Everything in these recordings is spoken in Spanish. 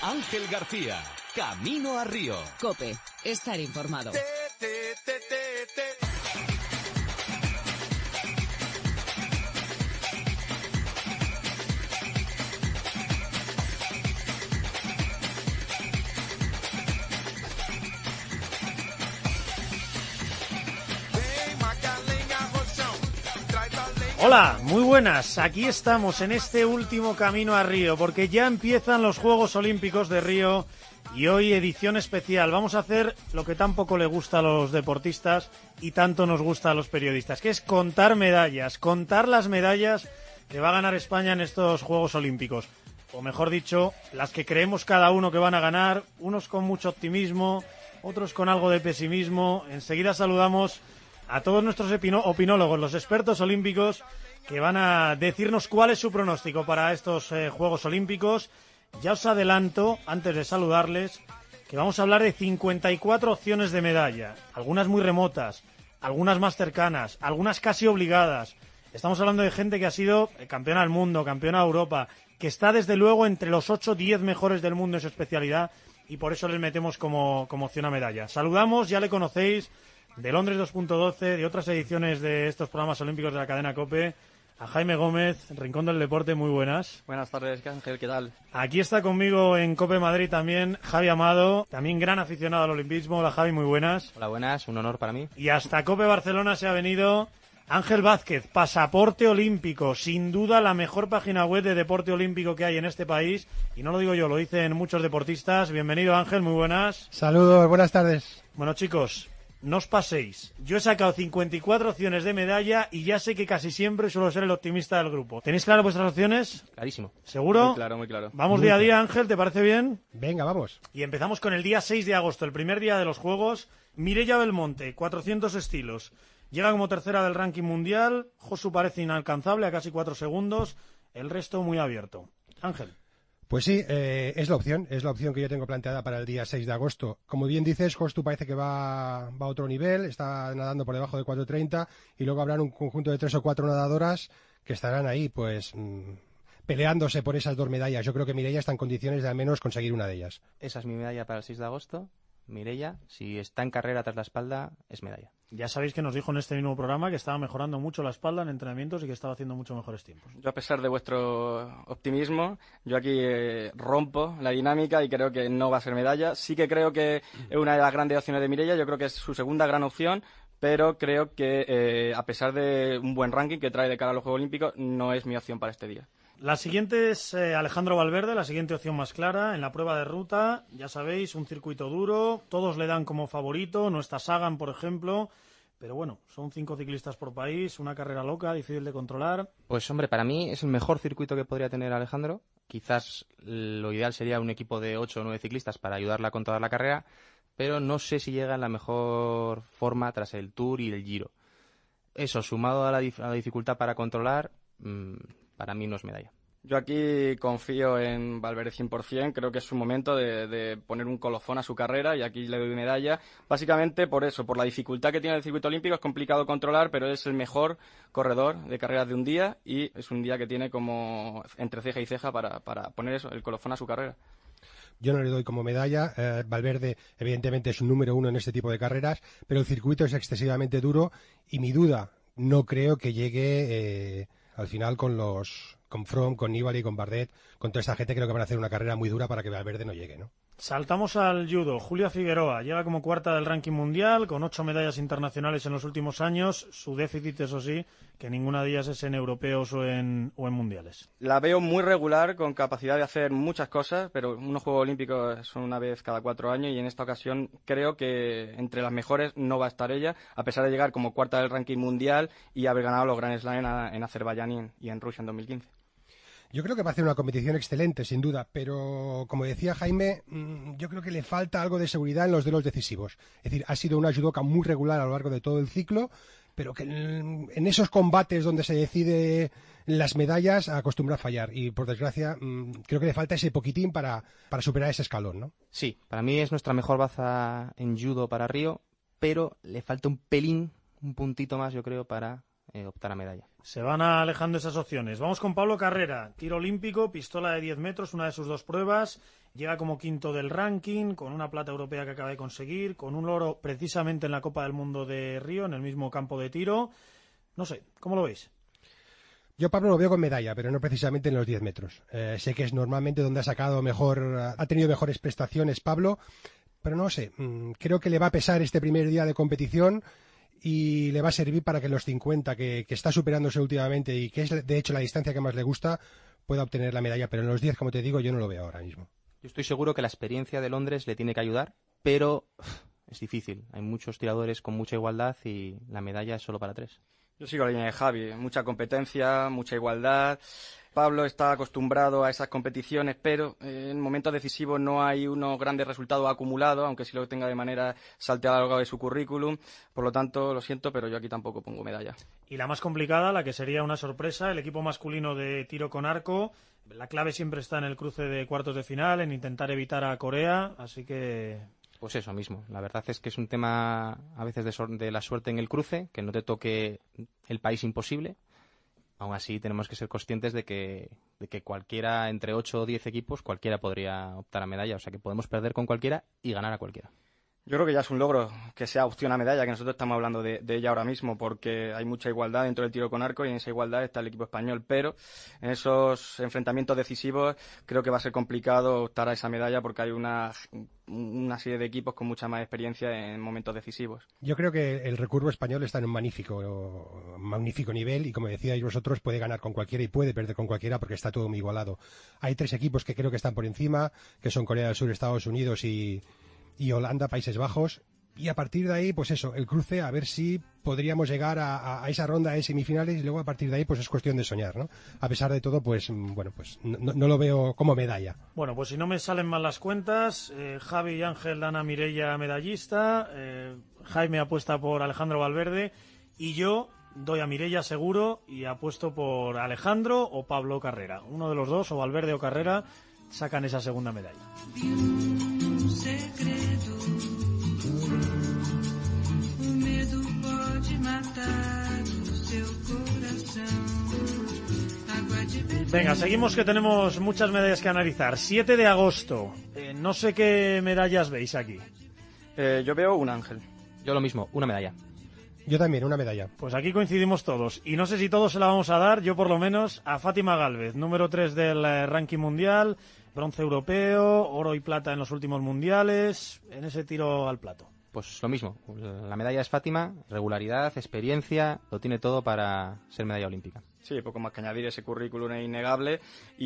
Ángel García, Camino a Río. COPE, estar informado. Hola, muy buenas. Aquí estamos en este último Camino a Río, porque ya empiezan los Juegos Olímpicos de Río y hoy edición especial. Vamos a hacer lo que tan poco le gusta a los deportistas y tanto nos gusta a los periodistas, que es contar medallas, contar las medallas que va a ganar España en estos Juegos Olímpicos. O mejor dicho, las que creemos cada uno que van a ganar, unos con mucho optimismo, otros con algo de pesimismo. Enseguida saludamos a todos nuestros opinólogos, los expertos olímpicos, que van a decirnos cuál es su pronóstico para estos Juegos Olímpicos. Ya os adelanto, antes de saludarles, que vamos a hablar de 54 opciones de medalla, algunas muy remotas, algunas más cercanas, algunas casi obligadas. Estamos hablando de gente que ha sido campeona del mundo, campeona de Europa, que está desde luego entre los 8-10 mejores del mundo en su especialidad y por eso les metemos como opción a medalla. Saludamos, ya le conocéis, de Londres 2.12, de otras ediciones de estos programas olímpicos de la cadena COPE, a Jaime Gómez, Rincón del Deporte, muy buenas. Buenas tardes, Ángel, ¿qué tal? Aquí está conmigo en COPE Madrid también Javi Amado, también gran aficionado al olimpismo. Hola Javi, muy buenas. Hola, buenas, un honor para mí. Y hasta COPE Barcelona se ha venido Ángel Vázquez, Pasaporte Olímpico, sin duda la mejor página web de deporte olímpico que hay en este país, y no lo digo yo, lo dicen muchos deportistas. Bienvenido Ángel, muy buenas. Saludos, buenas tardes. Bueno chicos, no os paséis. Yo he sacado 54 opciones de medalla y ya sé que casi siempre suelo ser el optimista del grupo. ¿Tenéis claras vuestras opciones? Clarísimo. ¿Seguro? Muy claro, muy claro. Vamos Muy día a claro. día, Ángel, ¿te parece bien? Venga, vamos. Y empezamos con el día 6 de agosto, el primer día de los Juegos. Mireia Belmonte, 400 estilos. Llega como tercera del ranking mundial. Josu parece inalcanzable a casi 4 segundos. El resto muy abierto. Ángel. Pues sí, es la opción que yo tengo planteada para el día 6 de agosto. Como bien dices, Jostu parece que va a otro nivel, está nadando por debajo de 4.30 y luego habrá un conjunto de 3 o 4 nadadoras que estarán ahí, pues, peleándose por esas 2 medallas. Yo creo que Mireia está en condiciones de al menos conseguir una de ellas. Esa es mi medalla para el 6 de agosto. Mireia, si está en carrera tras la espalda, es medalla. Ya sabéis que nos dijo en este mismo programa que estaba mejorando mucho la espalda en entrenamientos y que estaba haciendo mucho mejores tiempos. Yo, a pesar de vuestro optimismo, yo aquí rompo la dinámica y creo que no va a ser medalla. Sí que creo que es una de las grandes opciones de Mireia, yo creo que es su segunda gran opción, pero creo que a pesar de un buen ranking que trae de cara a los Juegos Olímpicos, no es mi opción para este día. La siguiente es Alejandro Valverde, la siguiente opción más clara. En la prueba de ruta, ya sabéis, un circuito duro, todos le dan como favorito, no está Sagan, por ejemplo, pero bueno, son 5 ciclistas por país, una carrera loca, difícil de controlar. Pues hombre, para mí es el mejor circuito que podría tener Alejandro. Quizás lo ideal sería un equipo de 8 o 9 ciclistas para ayudarla a controlar la carrera, pero no sé si llega en la mejor forma tras el Tour y el Giro. Eso, sumado a la dificultad para controlar, para mí no es medalla. Yo aquí confío en Valverde 100%, creo que es su momento de poner un colofón a su carrera y aquí le doy medalla. Básicamente por eso, por la dificultad que tiene el circuito olímpico, es complicado controlar, pero es el mejor corredor de carreras de un día y es un día que tiene como entre ceja y ceja para poner eso, el colofón a su carrera. Yo no le doy como medalla. Valverde, evidentemente, es un número 1 en este tipo de carreras, pero el circuito es excesivamente duro y mi duda, no creo que llegue al final con Froome, con Nibali, con Bardet, con toda esta gente. Creo que van a hacer una carrera muy dura para que Valverde no llegue, ¿no? Saltamos al judo. Julia Figueroa llega como cuarta del ranking mundial, con 8 medallas internacionales en los últimos años. Su déficit, eso sí, que ninguna de ellas es en europeos o en mundiales. La veo muy regular, con capacidad de hacer muchas cosas, pero unos Juegos Olímpicos son una vez cada 4 años y en esta ocasión creo que entre las mejores no va a estar ella, a pesar de llegar como cuarta del ranking mundial y haber ganado los Grand Slam en Azerbaiyán y en Rusia en 2015. Yo creo que va a hacer una competición excelente, sin duda, pero como decía Jaime, yo creo que le falta algo de seguridad en los duelos decisivos. Es decir, ha sido una judoka muy regular a lo largo de todo el ciclo, pero que en esos combates donde se decide las medallas acostumbra a fallar. Y por desgracia, creo que le falta ese poquitín para superar ese escalón, ¿no? Sí, para mí es nuestra mejor baza en judo para Río, pero le falta un pelín, un puntito más, yo creo, para optar a medalla. Se van alejando esas opciones. Vamos con Pablo Carrera, tiro olímpico, pistola de 10 metros, una de sus 2 pruebas. Llega como quinto del ranking, con una plata europea que acaba de conseguir, con un oro precisamente en la Copa del Mundo de Río, en el mismo campo de tiro. No sé, ¿cómo lo veis? Yo Pablo lo veo con medalla, pero no precisamente en los 10 metros. Sé que es normalmente donde ha tenido mejores prestaciones Pablo, pero no sé, creo que le va a pesar este primer día de competición y le va a servir para que en los 50, que está superándose últimamente y que es de hecho la distancia que más le gusta, pueda obtener la medalla, pero en los 10, como te digo, yo no lo veo ahora mismo. Yo estoy seguro que la experiencia de Londres le tiene que ayudar, pero es difícil. Hay muchos tiradores con mucha igualdad y la medalla es solo para 3. Yo sigo la línea de Javi, mucha competencia, mucha igualdad. Pablo está acostumbrado a esas competiciones, pero en momentos decisivos no hay unos grandes resultados acumulados, aunque sí lo tenga de manera salteada a lo largo de su currículum. Por lo tanto, lo siento, pero yo aquí tampoco pongo medalla. Y la más complicada, la que sería una sorpresa, el equipo masculino de tiro con arco. La clave siempre está en el cruce de cuartos de final, en intentar evitar a Corea, así que... Pues eso mismo. La verdad es que es un tema a veces de la suerte en el cruce, que no te toque el país imposible. Aún así, tenemos que ser conscientes de que cualquiera, entre 8 o 10 equipos, cualquiera podría optar a medalla. O sea que podemos perder con cualquiera y ganar a cualquiera. Yo creo que ya es un logro que sea opción a medalla, que nosotros estamos hablando de ella ahora mismo, porque hay mucha igualdad dentro del tiro con arco y en esa igualdad está el equipo español. Pero en esos enfrentamientos decisivos creo que va a ser complicado optar a esa medalla porque hay una serie de equipos con mucha más experiencia en momentos decisivos. Yo creo que el recurvo español está en un magnífico nivel y, como decíais vosotros, puede ganar con cualquiera y puede perder con cualquiera porque está todo muy igualado. Hay 3 equipos que creo que están por encima, que son Corea del Sur, Estados Unidos y Holanda, Países Bajos, y a partir de ahí, pues eso, el cruce, a ver si podríamos llegar a esa ronda de semifinales y luego a partir de ahí pues es cuestión de soñar, ¿no? A pesar de todo, pues bueno, pues no lo veo como medalla. Bueno, pues si no me salen mal las cuentas, Javi y Ángel dan a Mireia medallista, Jaime apuesta por Alejandro Valverde y yo doy a Mireia seguro y apuesto por Alejandro o Pablo Carrera. Uno de los dos, o Valverde o Carrera, sacan esa segunda medalla. Venga, seguimos que tenemos muchas medallas que analizar. 7 de agosto. No sé qué medallas veis aquí. Yo veo un Ángel. Yo lo mismo, una medalla. Yo también, una medalla. Pues aquí coincidimos todos. Y no sé si todos se la vamos a dar, yo por lo menos, a Fátima Gálvez, número 3 del ranking mundial, bronce europeo, oro y plata en los últimos mundiales, en ese tiro al plato. Pues lo mismo, la medalla es Fátima, regularidad, experiencia, lo tiene todo para ser medalla olímpica. Sí, poco más que añadir, ese currículum es innegable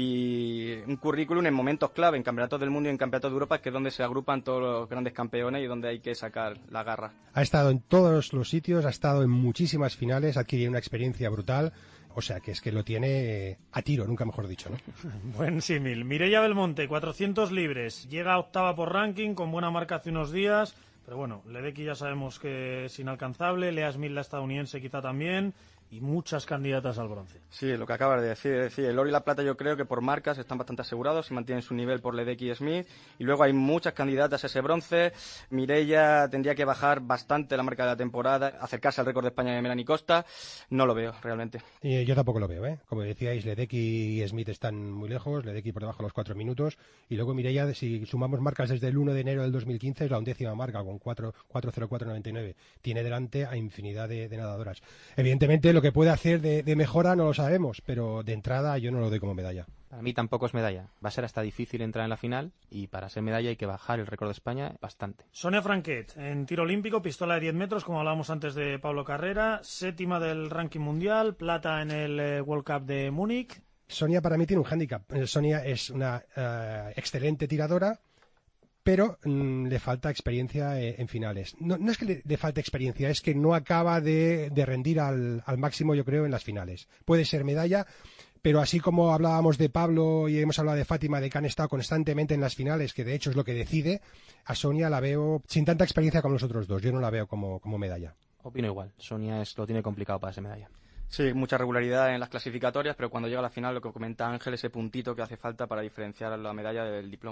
y un currículum en momentos clave, en campeonatos del mundo y en campeonatos de Europa, que es donde se agrupan todos los grandes campeones y donde hay que sacar la garra. Ha estado en todos los sitios, ha estado en muchísimas finales, ha adquirido una experiencia brutal, o sea que es que lo tiene a tiro, nunca mejor dicho, ¿no? Buen símil. Mireia Belmonte, 400 libres, llega a octava por ranking, con buena marca hace unos días. Pero bueno, Ledecky ya sabemos que es inalcanzable, Lea Smith, la estadounidense, quizá también, y muchas candidatas al bronce. Sí, lo que acabas de decir, es decir, el oro y la plata yo creo que por marcas están bastante asegurados, se mantienen su nivel por Ledecky y Smith, y luego hay muchas candidatas a ese bronce. Mireia tendría que bajar bastante la marca de la temporada, acercarse al récord de España de Melanie Costa, no lo veo realmente. Yo tampoco lo veo, ¿eh? Como decíais, Ledecky y Smith están muy lejos, Ledecky por debajo de los 4 minutos, y luego Mireia, si sumamos marcas desde el 1 de enero del 2015, es la 11ª marca, con 4.04.99. Tiene delante a infinidad de nadadoras. Evidentemente, lo que puede hacer de mejora no lo sabemos, pero de entrada yo no lo doy como medalla. Para mí tampoco es medalla. Va a ser hasta difícil entrar en la final y para ser medalla hay que bajar el récord de España bastante. Sonia Franquet, en tiro olímpico, pistola de 10 metros, como hablábamos antes de Pablo Carrera, 7ª del ranking mundial, plata en el World Cup de Múnich. Sonia para mí tiene un hándicap. Sonia es una excelente tiradora, pero le falta experiencia en finales. No es que le falte experiencia, es que no acaba de rendir al máximo, yo creo, en las finales. Puede ser medalla, pero así como hablábamos de Pablo y hemos hablado de Fátima, de que han estado constantemente en las finales, que de hecho es lo que decide, a Sonia la veo sin tanta experiencia como los otros dos. Yo no la veo como medalla. Opino igual. Sonia lo tiene complicado para ser medalla. Sí, mucha regularidad en las clasificatorias, pero cuando llega a la final, lo que comenta Ángel, ese puntito que hace falta para diferenciar la medalla del diploma.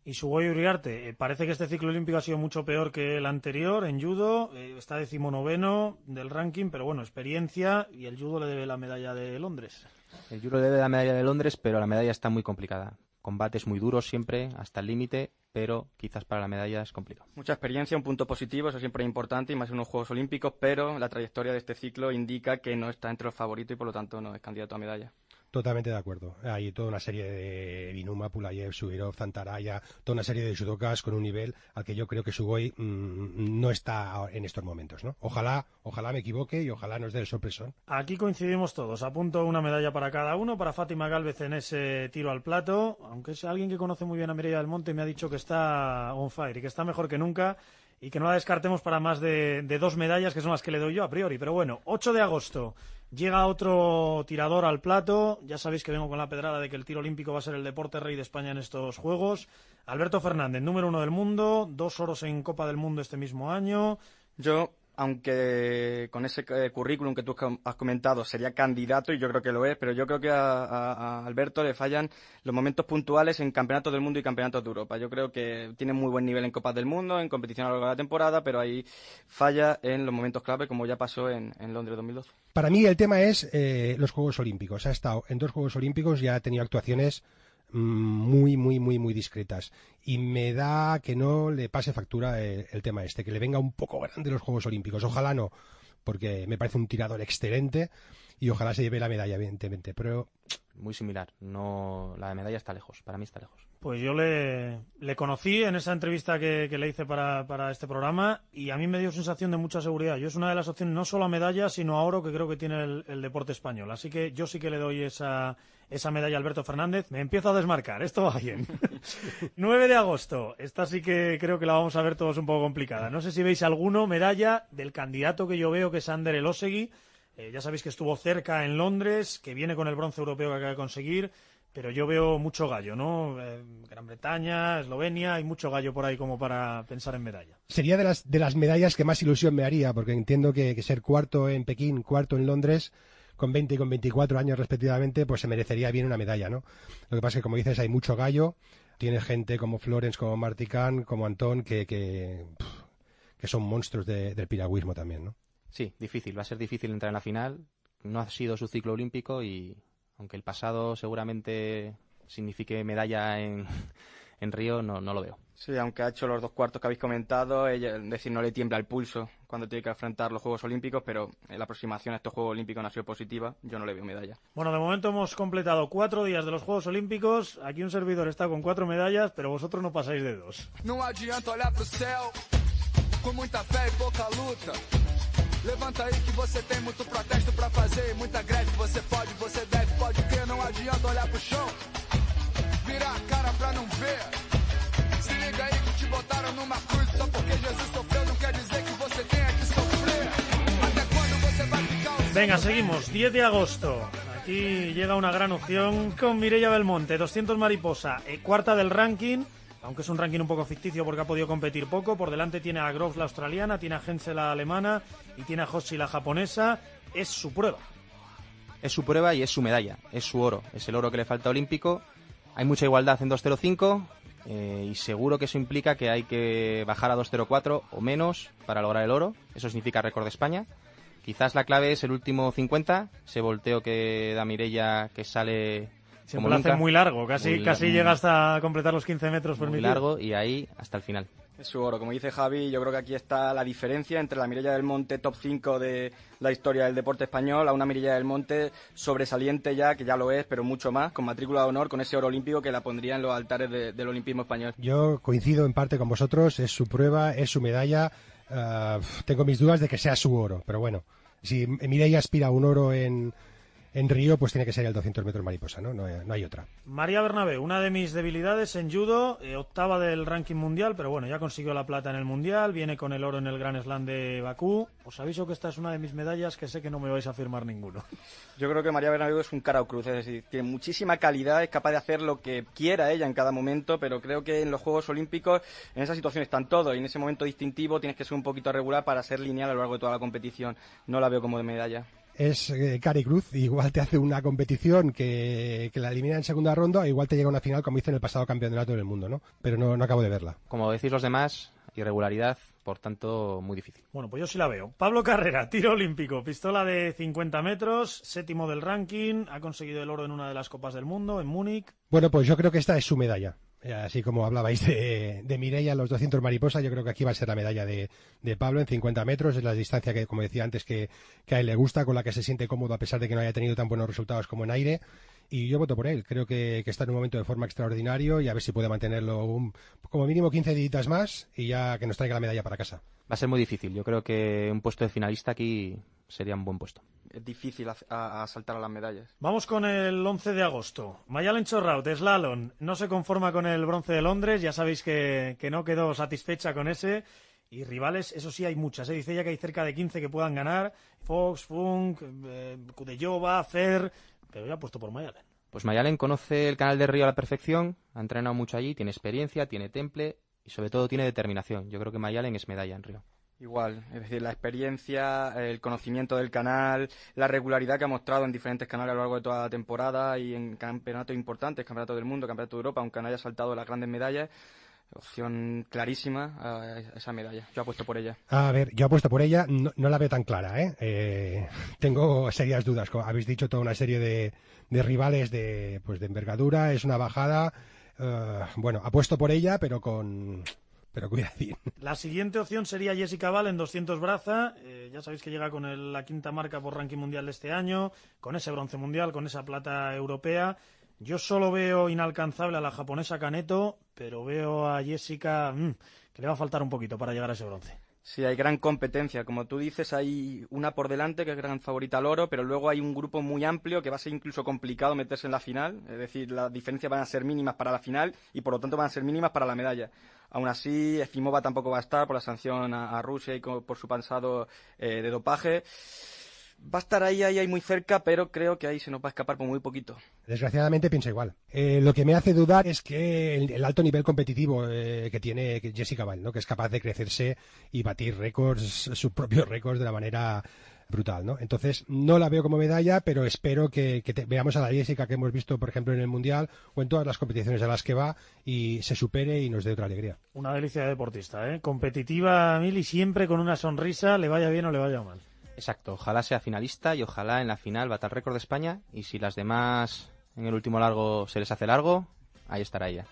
Y Sugoi Uriarte, parece que este ciclo olímpico ha sido mucho peor que el anterior en judo, está 19º del ranking, pero bueno, experiencia, y el judo le debe la medalla de Londres. El judo le debe la medalla de Londres, pero la medalla está muy complicada. Combates muy duros siempre, hasta el límite, pero quizás para la medalla es complicado. Mucha experiencia, un punto positivo, eso siempre es importante, y más en unos Juegos Olímpicos, pero la trayectoria de este ciclo indica que no está entre los favoritos y por lo tanto no es candidato a medalla. Totalmente de acuerdo. Hay toda una serie de Binuma, Pulayev, Subirov, Zantaraya, toda una serie de judokas con un nivel al que yo creo que Sugoi no está en estos momentos, ¿no? Ojalá me equivoque y ojalá nos dé el sorpresón. Aquí coincidimos todos. Apunto una medalla para cada uno, para Fátima Gálvez en ese tiro al plato, aunque es alguien que conoce muy bien a Mireia del Monte, me ha dicho que está on fire y que está mejor que nunca y que no la descartemos para más de 2 medallas, que son las que le doy yo a priori. Pero bueno, 8 de agosto. Llega otro tirador al plato. Ya sabéis que vengo con la pedrada de que el tiro olímpico va a ser el deporte rey de España en estos Juegos. Alberto Fernández, número 1 del mundo, 2 oros en Copa del Mundo este mismo año. Yo, aunque con ese currículum que tú has comentado sería candidato, y yo creo que lo es, pero yo creo que a Alberto le fallan los momentos puntuales en campeonatos del mundo y campeonatos de Europa. Yo creo que tiene muy buen nivel en Copas del Mundo, en competición a lo largo de la temporada, pero ahí falla en los momentos clave, como ya pasó en Londres 2012. Para mí el tema es los Juegos Olímpicos. Ha estado en 2 Juegos Olímpicos y ha tenido actuaciones muy discretas, y me da que no le pase factura el tema este, que le venga un poco grande los Juegos Olímpicos. Ojalá no, porque me parece un tirador excelente y ojalá se lleve la medalla, evidentemente, pero muy similar, no, la medalla está lejos, para mí está lejos. Pues yo le conocí en esa entrevista que le hice para este programa, y a mí me dio sensación de mucha seguridad. Yo es una de las opciones no solo a medalla, sino a oro que creo que tiene el deporte español. Así que yo sí que le doy esa medalla a Alberto Fernández. Me empiezo a desmarcar, esto va bien. 9 de agosto, esta sí que creo que la vamos a ver todos un poco complicada. No sé si veis medalla del candidato que yo veo, que es Ander Elosegui. Ya sabéis que estuvo cerca en Londres, que viene con el bronce europeo que acaba de conseguir, pero yo veo mucho gallo, ¿no? Gran Bretaña, Eslovenia, hay mucho gallo por ahí como para pensar en medalla. Sería de las medallas que más ilusión me haría, porque entiendo que ser cuarto en Pekín, cuarto en Londres, con 20 y con 24 años respectivamente, pues se merecería bien una medalla, ¿no? Lo que pasa es que, como dices, hay mucho gallo, tiene gente como Florence, como Martí Kahn, como Antón, que son monstruos del piragüismo también, ¿no? Sí, difícil, va a ser difícil entrar en la final. No ha sido su ciclo olímpico y aunque el pasado seguramente signifique medalla en Río, no lo veo. Sí, aunque ha hecho los 2 cuartos que habéis comentado, no le tiembla el pulso cuando tiene que enfrentar los Juegos Olímpicos, pero la aproximación a estos Juegos Olímpicos no ha sido positiva, yo no le veo medalla. Bueno, de momento hemos completado 4 días de los Juegos Olímpicos, aquí un servidor está con 4 medallas, pero vosotros no pasáis de 2. No adianta olhar pro céu com muita fé e pouca luta. Levanta aí que você tem muito protesto pra fazer, muita greve, você pode, você deve, pode crer, não adianta olhar pro chão, virar a cara pra não ver. Se liga aí que te botaram numa cruz, só porque Jesus sofreu não quer dizer que você tenha que sofrer. Até quando você vai ficar... Venga, seguimos, 10 de agosto. Aquí llega una gran opción con Mireia Belmonte, 200 mariposa, cuarta del ranking, aunque es un ranking un poco ficticio porque ha podido competir poco. Por delante tiene a Groves, la australiana, tiene a Hensel, la alemana, y tiene a Hoshi, la japonesa. Es su prueba. Es su prueba y es su medalla, es su oro, es el oro que le falta olímpico. Hay mucha igualdad en 2.05 y seguro que eso implica que hay que bajar a 2.04 o menos para lograr el oro. Eso significa récord de España. Quizás la clave es el último 50, ese volteo que da Mireia, que sale... Siempre lo hace muy largo, casi llega hasta completar los 15 metros permitidos. Muy largo y ahí hasta el final. Es su oro, como dice Javi, yo creo que aquí está la diferencia entre la Mireia del Monte top 5 de la historia del deporte español a una Mireia del Monte sobresaliente ya, que ya lo es, pero mucho más, con matrícula de honor, con ese oro olímpico que la pondría en los altares del olimpismo español. Yo coincido en parte con vosotros, es su prueba, es su medalla. Tengo mis dudas de que sea su oro, pero bueno, si Mireia aspira a un oro en Río, pues tiene que ser el 200 metros mariposa, ¿no? No hay otra. María Bernabé, una de mis debilidades en judo, octava del ranking mundial, pero bueno, ya consiguió la plata en el mundial, viene con el oro en el Grand Slam de Bakú. Os aviso que esta es una de mis medallas que sé que no me vais a firmar ninguno. Yo creo que María Bernabé es un cara o cruz, es decir, tiene muchísima calidad, es capaz de hacer lo que quiera ella en cada momento, pero creo que en los Juegos Olímpicos en esa situación están todos y en ese momento distintivo tienes que ser un poquito regular para ser lineal a lo largo de toda la competición. No la veo como de medalla. es Cari Cruz. Igual te hace una competición que la elimina en segunda ronda, igual te llega a una final como hizo en el pasado campeonato del mundo, ¿no? Pero no acabo de verla. Como decís los demás, irregularidad, por tanto, muy difícil. Bueno, pues yo sí la veo. Pablo Carrera, tiro olímpico, pistola de 50 metros, 7º del ranking, ha conseguido el oro en una de las Copas del Mundo, en Múnich. Bueno, pues yo creo que esta es su medalla. Así como hablabais de Mireia en los 200 mariposa, yo creo que aquí va a ser la medalla de Pablo en 50 metros. Es la distancia que, como decía antes, que a él le gusta, con la que se siente cómodo a pesar de que no haya tenido tan buenos resultados como en aire. Y yo voto por él. Creo que está en un momento de forma extraordinario y a ver si puede mantenerlo como mínimo 15 días más y ya que nos traiga la medalla para casa. Va a ser muy difícil. Yo creo que un puesto de finalista aquí sería un buen puesto. Es difícil a saltar a las medallas. Vamos con el 11 de agosto. Mayalen Chorraut, slalom. No se conforma con el bronce de Londres. Ya sabéis que no quedó satisfecha con ese. Y rivales, eso sí, hay muchas. Dice ella que hay cerca de 15 que puedan ganar. Fox, Funk, Kudelyova, Fer... Pero ya ha puesto por Mayalen. Pues Mayalen conoce el Canal de Río a la perfección. Ha entrenado mucho allí. Tiene experiencia, tiene temple y sobre todo tiene determinación. Yo creo que Mayalen es medalla en Río. Igual, es decir, la experiencia, el conocimiento del canal, la regularidad que ha mostrado en diferentes canales a lo largo de toda la temporada y en campeonatos importantes, campeonato del mundo, campeonato de Europa, aunque no haya saltado las grandes medallas, opción clarísima a esa medalla. Yo apuesto por ella. A ver, yo apuesto por ella, no la veo tan clara, ¿eh? Tengo serias dudas. Como habéis dicho, toda una serie de rivales de envergadura, es una bajada. Bueno, apuesto por ella, pero cuidadín. La siguiente opción sería Jessica Val en 200 braza. Ya sabéis que llega con la quinta marca por ranking mundial de este año, con ese bronce mundial, con esa plata europea. Yo solo veo inalcanzable a la japonesa Kaneto, pero veo a Jessica que le va a faltar un poquito para llegar a ese bronce. Sí, hay gran competencia. Como tú dices, hay una por delante que es gran favorita al oro, pero luego hay un grupo muy amplio que va a ser incluso complicado meterse en la final. Es decir, las diferencias van a ser mínimas para la final y por lo tanto van a ser mínimas para la medalla. Aún así, Efimova tampoco va a estar por la sanción a Rusia y por su pasado de dopaje. Va a estar ahí muy cerca, pero creo que ahí se nos va a escapar por muy poquito. Desgraciadamente pienso igual. Lo que me hace dudar es que el alto nivel competitivo que tiene Jessica Val, ¿no? Que es capaz de crecerse y batir récords, sus propios récords de la manera brutal, ¿no? Entonces, no la veo como medalla, pero espero que veamos a la Jessica que hemos visto, por ejemplo, en el Mundial o en todas las competiciones a las que va y se supere y nos dé otra alegría. Una delicia de deportista, ¿eh? Competitiva, Mili, siempre con una sonrisa, le vaya bien o le vaya mal. Exacto, ojalá sea finalista y ojalá en la final bata el récord de España y si las demás en el último largo se les hace largo, ahí estará ella.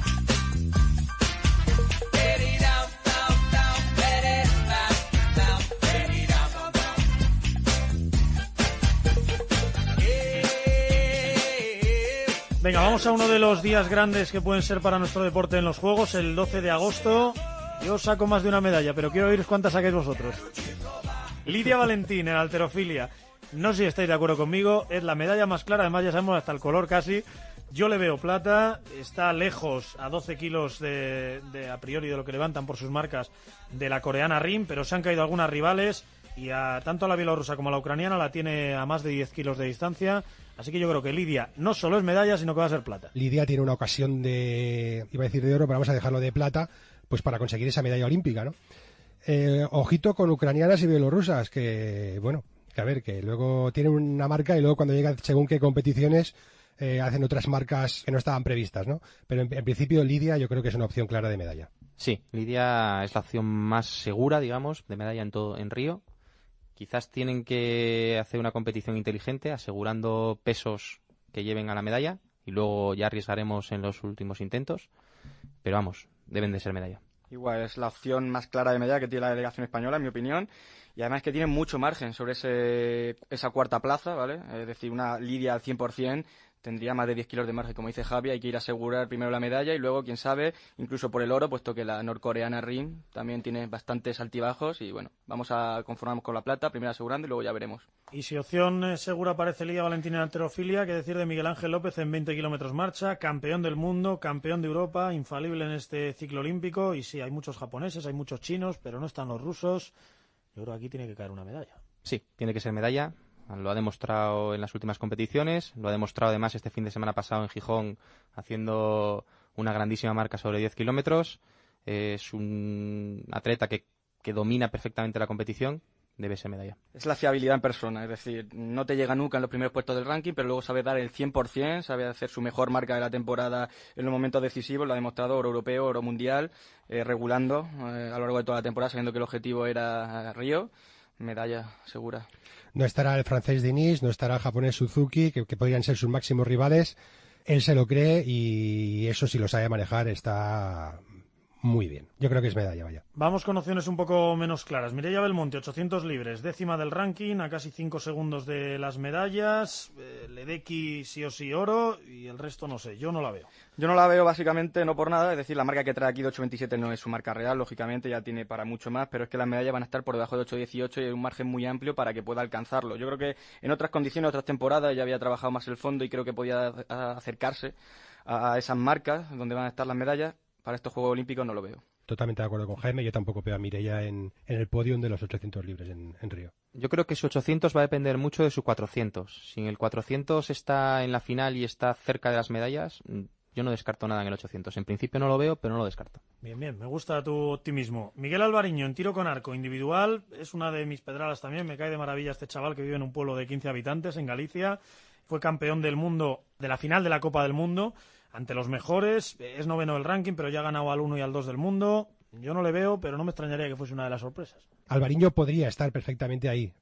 Venga, vamos a uno de los días grandes que pueden ser para nuestro deporte en los Juegos, el 12 de agosto. Yo saco más de una medalla, pero quiero oír cuántas saquéis vosotros. Lidia Valentín en halterofilia. No sé si estáis de acuerdo conmigo, es la medalla más clara, además ya sabemos hasta el color casi. Yo le veo plata, está lejos a 12 kilos de a priori de lo que levantan por sus marcas de la coreana Rim, pero se han caído algunas rivales y tanto a la bielorrusa como a la ucraniana la tiene a más de 10 kilos de distancia. Así que yo creo que Lidia no solo es medalla, sino que va a ser plata. Lidia tiene una ocasión iba a decir de oro, pero vamos a dejarlo de plata, pues para conseguir esa medalla olímpica, ¿no? Ojito con ucranianas y bielorrusas, que a ver, que luego tienen una marca y luego cuando llegan según qué competiciones hacen otras marcas que no estaban previstas, ¿no? Pero en principio Lidia yo creo que es una opción clara de medalla. Sí, Lidia es la opción más segura, digamos, de medalla en Río. Quizás tienen que hacer una competición inteligente, asegurando pesos que lleven a la medalla y luego ya arriesgaremos en los últimos intentos. Pero vamos, deben de ser medalla. Igual, es la opción más clara de medalla que tiene la delegación española, en mi opinión. Y además que tiene mucho margen sobre esa cuarta plaza, ¿vale? Es decir, una Lidia al 100% tendría más de 10 kilos de margen, como dice Javi. Hay que ir a asegurar primero la medalla y luego, quién sabe, incluso por el oro, puesto que la norcoreana Rim también tiene bastantes altibajos. Y bueno, vamos a conformarnos con la plata, primero asegurando y luego ya veremos. Y si opción segura parece Lidia Valentín en halterofilia, ¿qué decir de Miguel Ángel López en 20 kilómetros marcha? Campeón del mundo, campeón de Europa, infalible en este ciclo olímpico. Y sí, hay muchos japoneses, hay muchos chinos, pero no están los rusos. Yo creo que aquí tiene que caer una medalla. Sí, tiene que ser medalla. Lo ha demostrado en las últimas competiciones. Lo ha demostrado además este fin de semana pasado en Gijón, haciendo una grandísima marca sobre 10 kilómetros. Es un atleta que domina perfectamente la competición. debe ser medalla. Es la fiabilidad en persona, es decir, no te llega nunca en los primeros puestos del ranking, pero luego sabe dar el 100%, sabe hacer su mejor marca de la temporada en los momentos decisivos, lo ha demostrado oro europeo, oro mundial, regulando a lo largo de toda la temporada, sabiendo que el objetivo era Río, medalla segura. No estará el francés Diniz, no estará el japonés Suzuki, que podrían ser sus máximos rivales. Él se lo cree y eso, si lo sabe manejar, está muy bien. Yo creo que es medalla, vaya. Vamos con opciones un poco menos claras. Mireia Belmonte, 800 libres, décima del ranking, a casi 5 segundos de las medallas. Ledecky sí o sí oro y el resto no sé, yo no la veo. Yo no la veo básicamente no por nada, es decir, la marca que trae aquí de 8.27 no es su marca real, lógicamente ya tiene para mucho más, pero es que las medallas van a estar por debajo de 8.18 y hay un margen muy amplio para que pueda alcanzarlo. Yo creo que en otras condiciones, otras temporadas, ya había trabajado más el fondo y creo que podía acercarse a esas marcas donde van a estar las medallas. Para estos Juegos Olímpicos no lo veo. Totalmente de acuerdo con Jaime, yo tampoco veo a Mireia en el podium de los 800 libres en Río. Yo creo que su 800 va a depender mucho de su 400. Si en el 400 está en la final y está cerca de las medallas, yo no descarto nada en el 800. En principio no lo veo, pero no lo descarto. Bien, me gusta tu optimismo. Miguel Alvariño, en tiro con arco individual, es una de mis pedradas también. Me cae de maravilla este chaval que vive en un pueblo de 15 habitantes en Galicia. Fue campeón del mundo, de la final de la Copa del Mundo, ante los mejores. Es noveno del ranking, pero ya ha ganado al 1 y al 2 del mundo. Yo no le veo, pero no me extrañaría que fuese una de las sorpresas. Alvariño podría estar perfectamente ahí,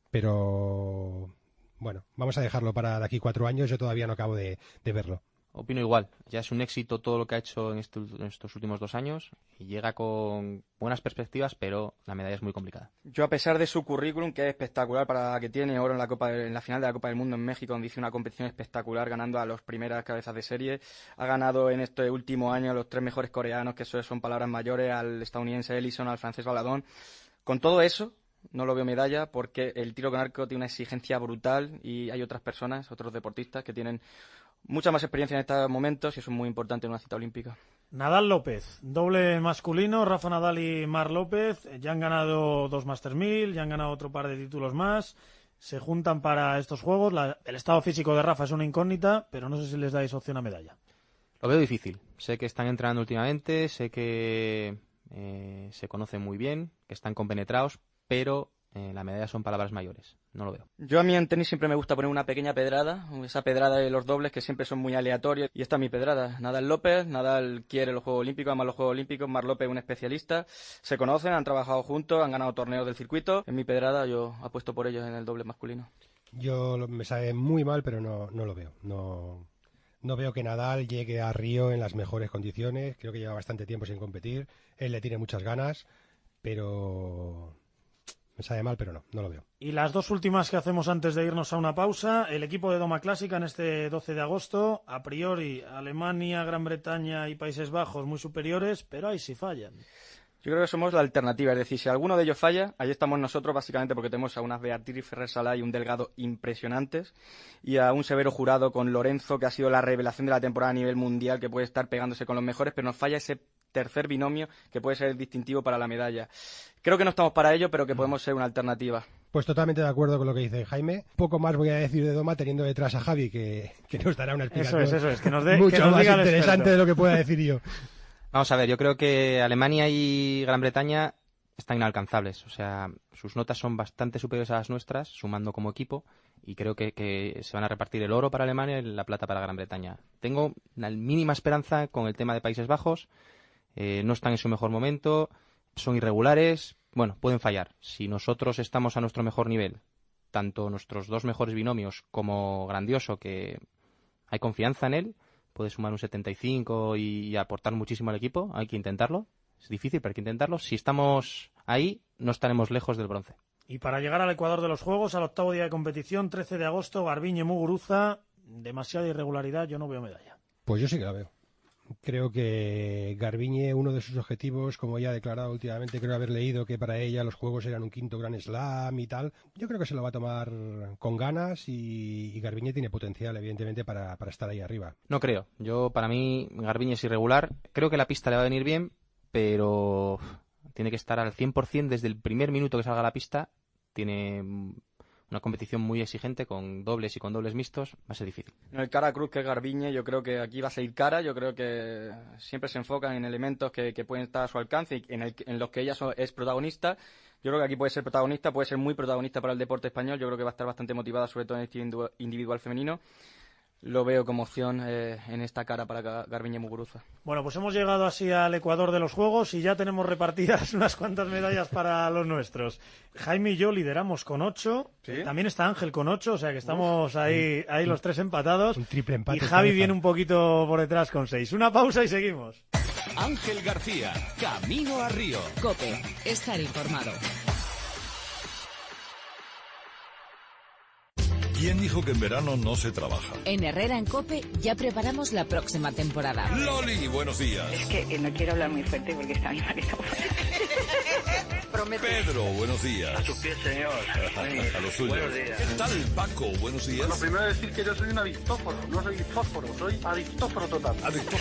pero bueno, vamos a dejarlo para de aquí 4 años. Yo todavía no acabo de verlo. Opino igual. Ya es un éxito todo lo que ha hecho en estos últimos 2 años y llega con buenas perspectivas, pero la medalla es muy complicada. Yo, a pesar de su currículum, que es espectacular para la que tiene oro en la final de la Copa del Mundo en México, donde hizo una competición espectacular ganando a las primeras cabezas de serie, ha ganado en este último año los 3 mejores coreanos, que eso son palabras mayores, al estadounidense Ellison, al francés Valadon. Con todo eso, no lo veo medalla porque el tiro con arco tiene una exigencia brutal y hay otras personas, otros deportistas que tienen mucha más experiencia en estos momentos y eso es muy importante en una cita olímpica. Nadal López, doble masculino, Rafa Nadal y Marc López, ya han ganado 2 Masters 1000, ya han ganado otro par de títulos más, se juntan para estos juegos. El estado físico de Rafa es una incógnita, pero no sé si les dais opción a medalla. Lo veo difícil. Sé que están entrenando últimamente, sé que se conocen muy bien, que están compenetrados, pero la medalla son palabras mayores. No lo veo. Yo a mí en tenis siempre me gusta poner una pequeña pedrada, esa pedrada de los dobles que siempre son muy aleatorios, y esta es mi pedrada. Nadal López, Nadal quiere los Juegos Olímpicos, ama los Juegos Olímpicos, Marc López es un especialista, se conocen, han trabajado juntos, han ganado torneos del circuito. En mi pedrada yo apuesto por ellos en el doble masculino. Me sabe muy mal, pero no lo veo. No veo que Nadal llegue a Río en las mejores condiciones, creo que lleva bastante tiempo sin competir, él le tiene muchas ganas, pero me sabe mal, pero no lo veo. Y las 2 últimas que hacemos antes de irnos a una pausa. El equipo de Doma Clásica en este 12 de agosto, a priori Alemania, Gran Bretaña y Países Bajos muy superiores, pero ahí sí fallan. Yo creo que somos la alternativa, es decir, si alguno de ellos falla, ahí estamos nosotros básicamente porque tenemos a unas Beatriz Ferrer Salá y un Delgado impresionantes y a un severo jurado con Lorenzo que ha sido la revelación de la temporada a nivel mundial, que puede estar pegándose con los mejores, pero nos falla ese tercer binomio que puede ser distintivo para la medalla. Creo que no estamos para ello, pero que podemos ser una alternativa. Pues totalmente de acuerdo con lo que dice Jaime. Poco más voy a decir de Doma teniendo detrás a Javi, que nos dará una explicación eso es, que nos mucho más diga interesante de lo que pueda decir yo. Vamos a ver, yo creo que Alemania y Gran Bretaña están inalcanzables. O sea, sus notas son bastante superiores a las nuestras, sumando como equipo, y creo que se van a repartir el oro para Alemania y la plata para Gran Bretaña. Tengo una mínima esperanza con el tema de Países Bajos. No están en su mejor momento, son irregulares, bueno, pueden fallar. Si nosotros estamos a nuestro mejor nivel, tanto nuestros 2 mejores binomios como Grandioso, que hay confianza en él, puede sumar un 75 y aportar muchísimo al equipo. Hay que intentarlo. Es difícil, pero hay que intentarlo. Si estamos ahí, no estaremos lejos del bronce. Y para llegar al Ecuador de los Juegos, al octavo día de competición, 13 de agosto, Garbiñe Muguruza, demasiada irregularidad, yo no veo medalla. Pues yo sí que la veo. Creo que Garbiñe, uno de sus objetivos, como ella ha declarado últimamente, creo haber leído que para ella los Juegos eran un 5º Grand Slam y tal. Yo creo que se lo va a tomar con ganas y Garbiñe tiene potencial, evidentemente, para estar ahí arriba. No creo. Para mí, Garbiñe es irregular. Creo que la pista le va a venir bien, pero tiene que estar al 100% desde el primer minuto que salga a la pista. Tiene una competición muy exigente con dobles y con dobles mixtos, va a ser difícil. En el cara cruz, que es Garbiñe, yo creo que aquí va a seguir cara. Yo creo que siempre se enfocan en elementos que pueden estar a su alcance y en los que ella es protagonista. Yo creo que aquí puede ser protagonista, puede ser muy protagonista para el deporte español. Yo creo que va a estar bastante motivada, sobre todo en este individual femenino. Lo veo como opción en esta cara para Garbiñe Muguruza. Bueno, pues hemos llegado así al Ecuador de los Juegos y ya tenemos repartidas unas cuantas medallas para los nuestros. Jaime y yo lideramos con 8. ¿Sí? También está Ángel con 8, o sea que estamos ahí los tres empatados. Un triple empate. Y Javi viene un poquito por detrás con 6. Una pausa y seguimos. Ángel García, Camino a Río. COPE, estar informado. ¿Quién dijo que en verano no se trabaja? En Herrera en COPE ya preparamos la próxima temporada. Loli, buenos días. Es que no quiero hablar muy fuerte porque está mi marido. Pedro, buenos días. A sus pies, señor. A los suyos. Buenos días. ¿Qué tal, Paco? Buenos días. Lo primero es decir que yo soy un adictóforo. No soy fósforo, soy adictóforo total.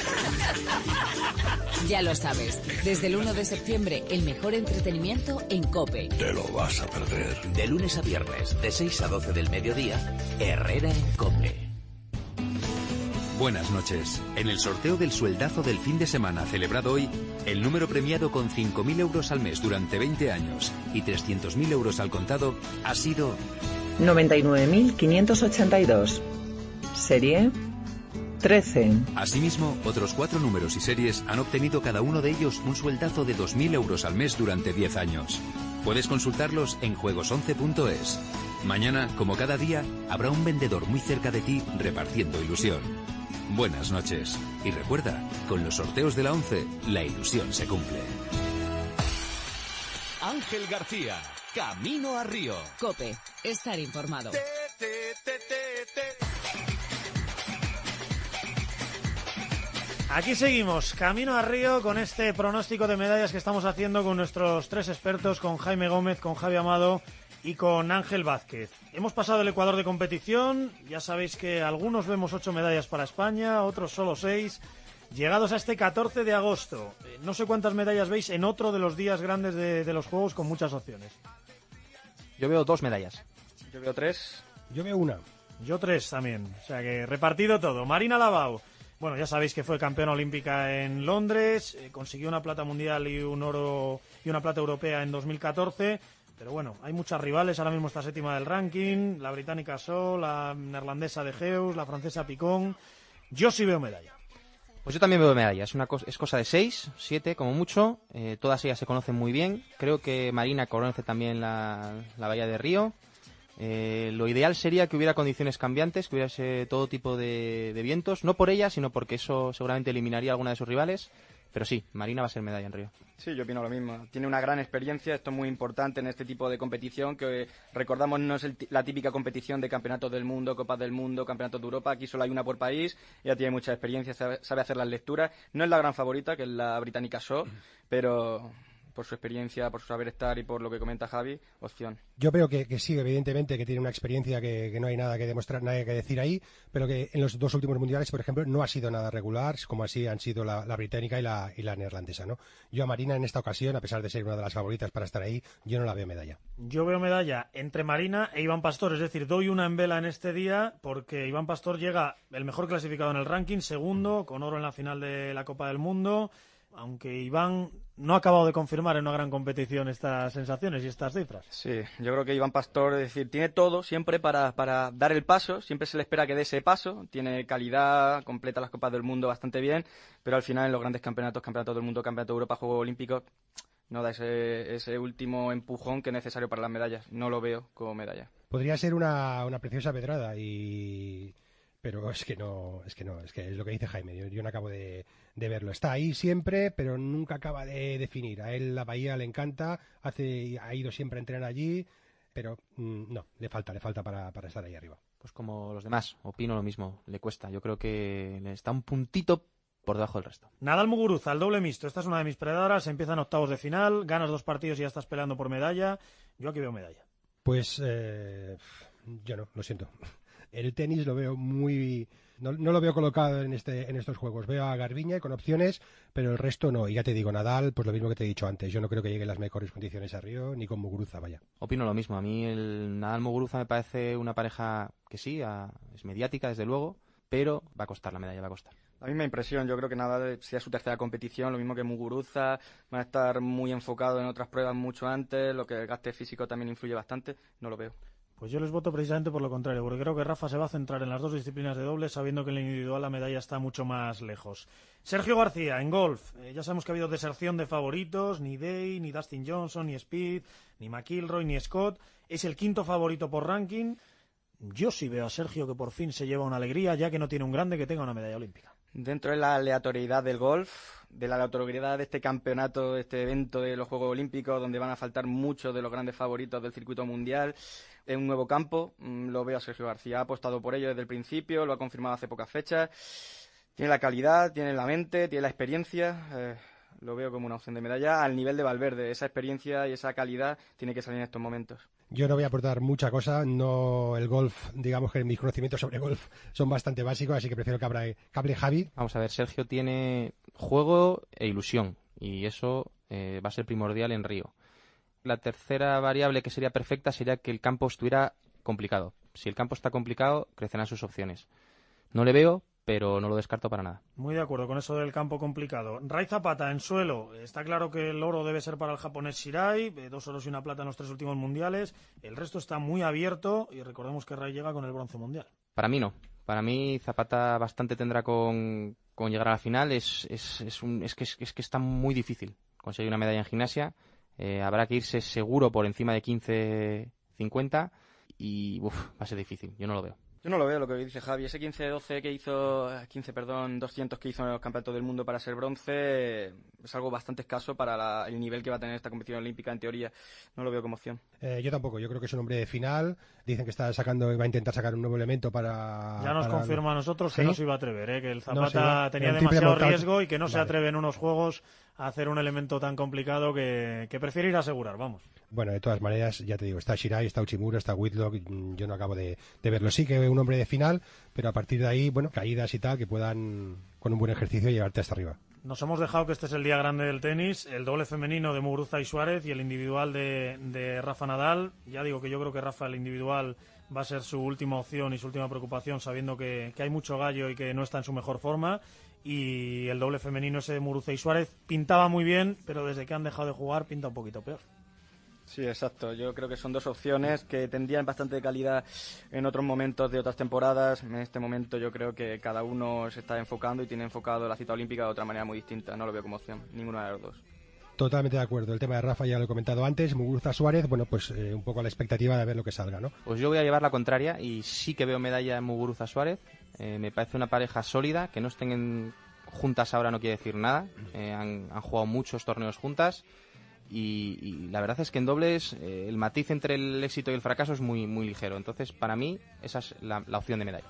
Ya lo sabes, desde el 1 de septiembre, el mejor entretenimiento en COPE. Te lo vas a perder. De lunes a viernes, de 6 a 12 del mediodía, Herrera en COPE. Buenas noches. En el sorteo del sueldazo del fin de semana celebrado hoy, el número premiado con 5.000 euros al mes durante 20 años y 300.000 euros al contado ha sido 99.582. Serie 13. Asimismo, otros 4 números y series han obtenido cada uno de ellos un sueldazo de 2.000 euros al mes durante 10 años. Puedes consultarlos en juegos11.es. Mañana, como cada día, habrá un vendedor muy cerca de ti repartiendo ilusión. Buenas noches. Y recuerda, con los sorteos de la 11, la ilusión se cumple. Ángel García, Camino a Río. COPE, estar informado. Aquí seguimos, Camino a Río, con este pronóstico de medallas que estamos haciendo con nuestros 3 expertos, con Jaime Gómez, con Javi Amado y con Ángel Vázquez. Hemos pasado el Ecuador de competición, ya sabéis que algunos vemos 8 medallas para España, otros solo 6. Llegados a este 14 de agosto, no sé cuántas medallas veis en otro de los días grandes de los Juegos con muchas opciones. Yo veo 2 medallas. Yo veo 3. Yo veo 1. Yo 3 también, o sea que repartido todo. Marina Lavao, bueno, ya sabéis que fue campeona olímpica en Londres, consiguió una plata mundial y un oro y una plata europea en 2014. Pero bueno, hay muchas rivales, ahora mismo está 7ª del ranking, la británica Sol, la neerlandesa De Geus, la francesa Picón. Yo sí veo medalla. Pues yo también veo medalla, es cosa de 6, 7 como mucho, todas ellas se conocen muy bien. Creo que Marina conoce también la bahía de Río. Lo ideal sería que hubiera condiciones cambiantes, que hubiese todo tipo de vientos, no por ella, sino porque eso seguramente eliminaría a alguna de sus rivales. Pero sí, Marina va a ser medalla en Río. Sí, yo opino lo mismo. Tiene una gran experiencia, esto es muy importante en este tipo de competición, que recordamos no es la típica competición de campeonatos del mundo, copas del mundo, campeonatos de Europa, aquí solo hay una por país, ella tiene mucha experiencia, sabe hacer las lecturas. No es la gran favorita, que es la británica Shaw, pero por su experiencia, por su saber estar y por lo que comenta Javi, opción. Yo veo que sí, evidentemente, que tiene una experiencia que no hay nada que demostrar, nada que decir ahí, pero que en los 2 últimos mundiales, por ejemplo, no ha sido nada regular, como así han sido la británica y la neerlandesa, ¿no? Yo a Marina en esta ocasión, a pesar de ser una de las favoritas para estar ahí, yo no la veo medalla. Yo veo medalla entre Marina e Iván Pastor, es decir, doy una en vela en este día, porque Iván Pastor llega el mejor clasificado en el ranking, segundo, con oro en la final de la Copa del Mundo, aunque Iván no ha acabado de confirmar en una gran competición estas sensaciones y estas cifras. Sí, yo creo que Iván Pastor, es decir, tiene todo siempre para dar el paso, siempre se le espera que dé ese paso, tiene calidad, completa las Copas del Mundo bastante bien, pero al final en los grandes campeonatos, Campeonato del Mundo, Campeonato de Europa, Juegos Olímpicos, no da ese último empujón que es necesario para las medallas, no lo veo como medalla. Podría ser una preciosa pedrada pero es que es lo que dice Jaime, yo no acabo de verlo. Está ahí siempre, pero nunca acaba de definir. A él la bahía le encanta, ha ido siempre a entrenar allí, pero no, le falta para estar ahí arriba. Pues como los demás, opino lo mismo, le cuesta. Yo creo que le está un puntito por debajo del resto. Nadal Muguruza, el doble mixto. Esta es una de mis predadoras, empiezan octavos de final, ganas 2 partidos y ya estás peleando por medalla. Yo aquí veo medalla. Pues yo no, lo siento. El tenis lo veo muy... No lo veo colocado en estos juegos. Veo a Garbiñe con opciones, pero el resto no. Y ya te digo, Nadal, pues lo mismo que te he dicho antes. Yo no creo que llegue en las mejores condiciones a Río, ni con Muguruza, vaya. Opino lo mismo. A mí el Nadal-Muguruza me parece una pareja que sí, es mediática, desde luego, pero va a costar la medalla, va a costar. La misma impresión, yo creo que Nadal sea su tercera competición, lo mismo que Muguruza, van a estar muy enfocados en otras pruebas mucho antes, lo que el gasto físico también influye bastante, no lo veo. Pues yo les voto precisamente por lo contrario, porque creo que Rafa se va a centrar en las dos disciplinas de dobles, sabiendo que en la individual la medalla está mucho más lejos. Sergio García, en golf. Ya sabemos que ha habido deserción de favoritos, ni Day, ni Dustin Johnson, ni Speed, ni McIlroy, ni Scott. Es el quinto favorito por ranking. Yo sí veo a Sergio que por fin se lleva una alegría, ya que no tiene un grande que tenga una medalla olímpica. Dentro de la aleatoriedad del golf, de la aleatoriedad de este campeonato, de este evento de los Juegos Olímpicos, donde van a faltar muchos de los grandes favoritos del circuito mundial, en un nuevo campo, lo veo a Sergio García. Ha apostado por ello desde el principio, lo ha confirmado hace pocas fechas. Tiene la calidad, tiene la mente, tiene la experiencia. Lo veo como una opción de medalla al nivel de Valverde. Esa experiencia y esa calidad tiene que salir en estos momentos. Yo no voy a aportar mucha cosa. No, el golf, digamos que mis conocimientos sobre golf son bastante básicos, así que prefiero que hable Javi. Vamos a ver, Sergio tiene juego e ilusión, y eso va a ser primordial en Río. La tercera variable que sería perfecta sería que el campo estuviera complicado. Si el campo está complicado, crecerán sus opciones. No le veo, pero no lo descarto para nada. Muy de acuerdo con eso del campo complicado. Ray Zapata, en suelo. Está claro que el oro debe ser para el japonés Shirai, 2 oros y una plata en los 3 últimos mundiales. El resto está muy abierto y recordemos que Ray llega con el bronce mundial. Para mí no. Para mí Zapata bastante tendrá con llegar a la final. Es que está muy difícil conseguir una medalla en gimnasia. Habrá que irse seguro por encima de 15-50 y va a ser difícil. Yo no lo veo. Yo no lo veo, lo que dice Javi. Ese 200 que hizo en los campeonatos del mundo para ser bronce es algo bastante escaso para el nivel que va a tener esta competición olímpica en teoría. No lo veo como opción. Yo tampoco. Yo creo que es un hombre de final. Dicen que va a intentar sacar un nuevo elemento para... Ya nos confirma a nosotros que ¿sí? No se iba a atrever, que el Zapata no tenía demasiado riesgo y que no se atreve en unos juegos a hacer un elemento tan complicado que prefiere ir a asegurar, vamos. Bueno, de todas maneras, ya te digo, está Shirai, está Uchimura, está Whitlock, yo no acabo de verlo. Sí que un hombre de final, pero a partir de ahí, bueno, caídas y tal, que puedan con un buen ejercicio llevarte hasta arriba. Nos hemos dejado que este es el día grande del tenis, el doble femenino de Muguruza y Suárez y el individual de Rafa Nadal. Ya digo que yo creo que Rafa, el individual, va a ser su última opción y su última preocupación, sabiendo que hay mucho gallo y que no está en su mejor forma. Y el doble femenino ese de Muguruza y Suárez pintaba muy bien, pero desde que han dejado de jugar pinta un poquito peor. Sí, exacto. Yo creo que son dos opciones que tendrían bastante calidad en otros momentos de otras temporadas. En este momento yo creo que cada uno se está enfocando y tiene enfocado la cita olímpica de otra manera muy distinta. No lo veo como opción, ninguna de las dos. Totalmente de acuerdo. El tema de Rafa ya lo he comentado antes. Muguruza Suárez, bueno, pues un poco a la expectativa de ver lo que salga, ¿no? Pues yo voy a llevar la contraria y sí que veo medalla en Muguruza Suárez. Me parece una pareja sólida. Que no estén juntas ahora no quiere decir nada. Han jugado muchos torneos juntas. Y la verdad es que en dobles el matiz entre el éxito y el fracaso es muy, muy ligero. Entonces, para mí, esa es la opción de medalla.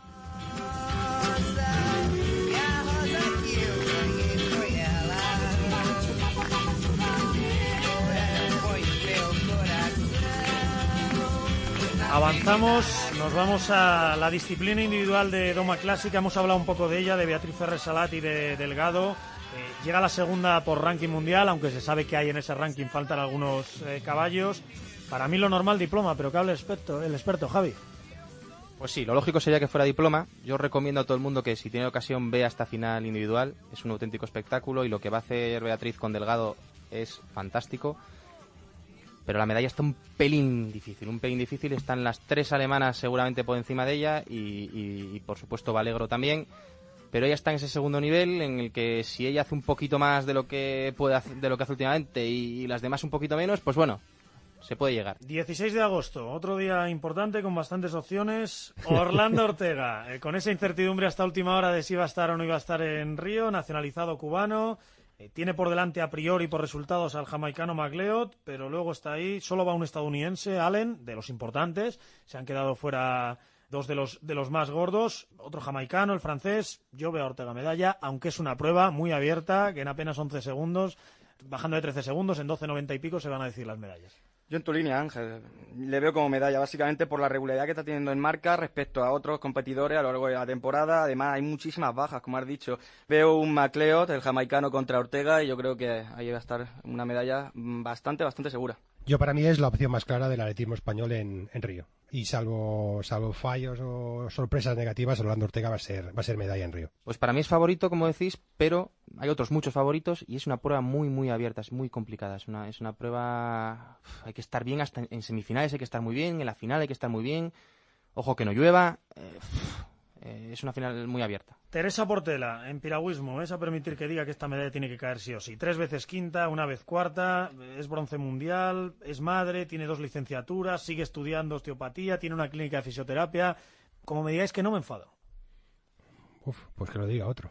Avanzamos, nos vamos a la disciplina individual de doma clásica. Hemos hablado un poco de ella, de Beatriz Ferrer Salat y de Delgado. Llega la segunda por ranking mundial, aunque se sabe que hay en ese ranking, faltan algunos caballos. Para mí lo normal diploma, pero que hable el experto Javi. Pues sí, lo lógico sería que fuera diploma. Yo recomiendo a todo el mundo que si tiene ocasión vea esta final individual. Es un auténtico espectáculo y lo que va a hacer Beatriz con Delgado es fantástico. Pero la medalla está un pelín difícil. Están las 3 alemanas seguramente por encima de ella y por supuesto Valegro también. Pero ella está en ese segundo nivel en el que si ella hace un poquito más de lo que puede hacer, de lo que hace últimamente y las demás un poquito menos, pues bueno, se puede llegar. 16 de agosto, otro día importante con bastantes opciones. Orlando Ortega, con esa incertidumbre hasta última hora de si iba a estar o no iba a estar en Río, nacionalizado cubano. Tiene por delante a priori por resultados al jamaicano McLeod, pero luego está ahí, solo va un estadounidense, Allen, de los importantes. Se han quedado fuera dos de los más gordos, otro jamaicano, el francés. Yo veo a Ortega medalla, aunque es una prueba muy abierta, que en apenas 11 segundos, bajando de 13 segundos, en 12.90 y pico se van a decir las medallas. Yo en tu línea, Ángel, le veo como medalla, básicamente por la regularidad que está teniendo en marca respecto a otros competidores a lo largo de la temporada. Además, hay muchísimas bajas, como has dicho. Veo un McLeod, el jamaicano, contra Ortega, y yo creo que ahí va a estar una medalla bastante segura. Yo, para mí, es la opción más clara del atletismo español en Río. Y salvo fallos o sorpresas negativas, Orlando Ortega va a ser medalla en Río. Pues para mí es favorito, como decís, pero hay otros muchos favoritos y es una prueba muy abierta, es muy complicada. Es una prueba... Hay que estar bien hasta en semifinales, hay que estar muy bien, en la final hay que estar muy bien. Ojo que no llueva. Es una final muy abierta. Teresa Portela, en piragüismo, ¿es a permitir que diga que esta medalla tiene que caer sí o sí? 3 veces quinta, 1 vez cuarta, es bronce mundial, es madre, tiene 2 licenciaturas, sigue estudiando osteopatía, tiene una clínica de fisioterapia. Como me digáis que no, me enfado. Pues que lo diga otro.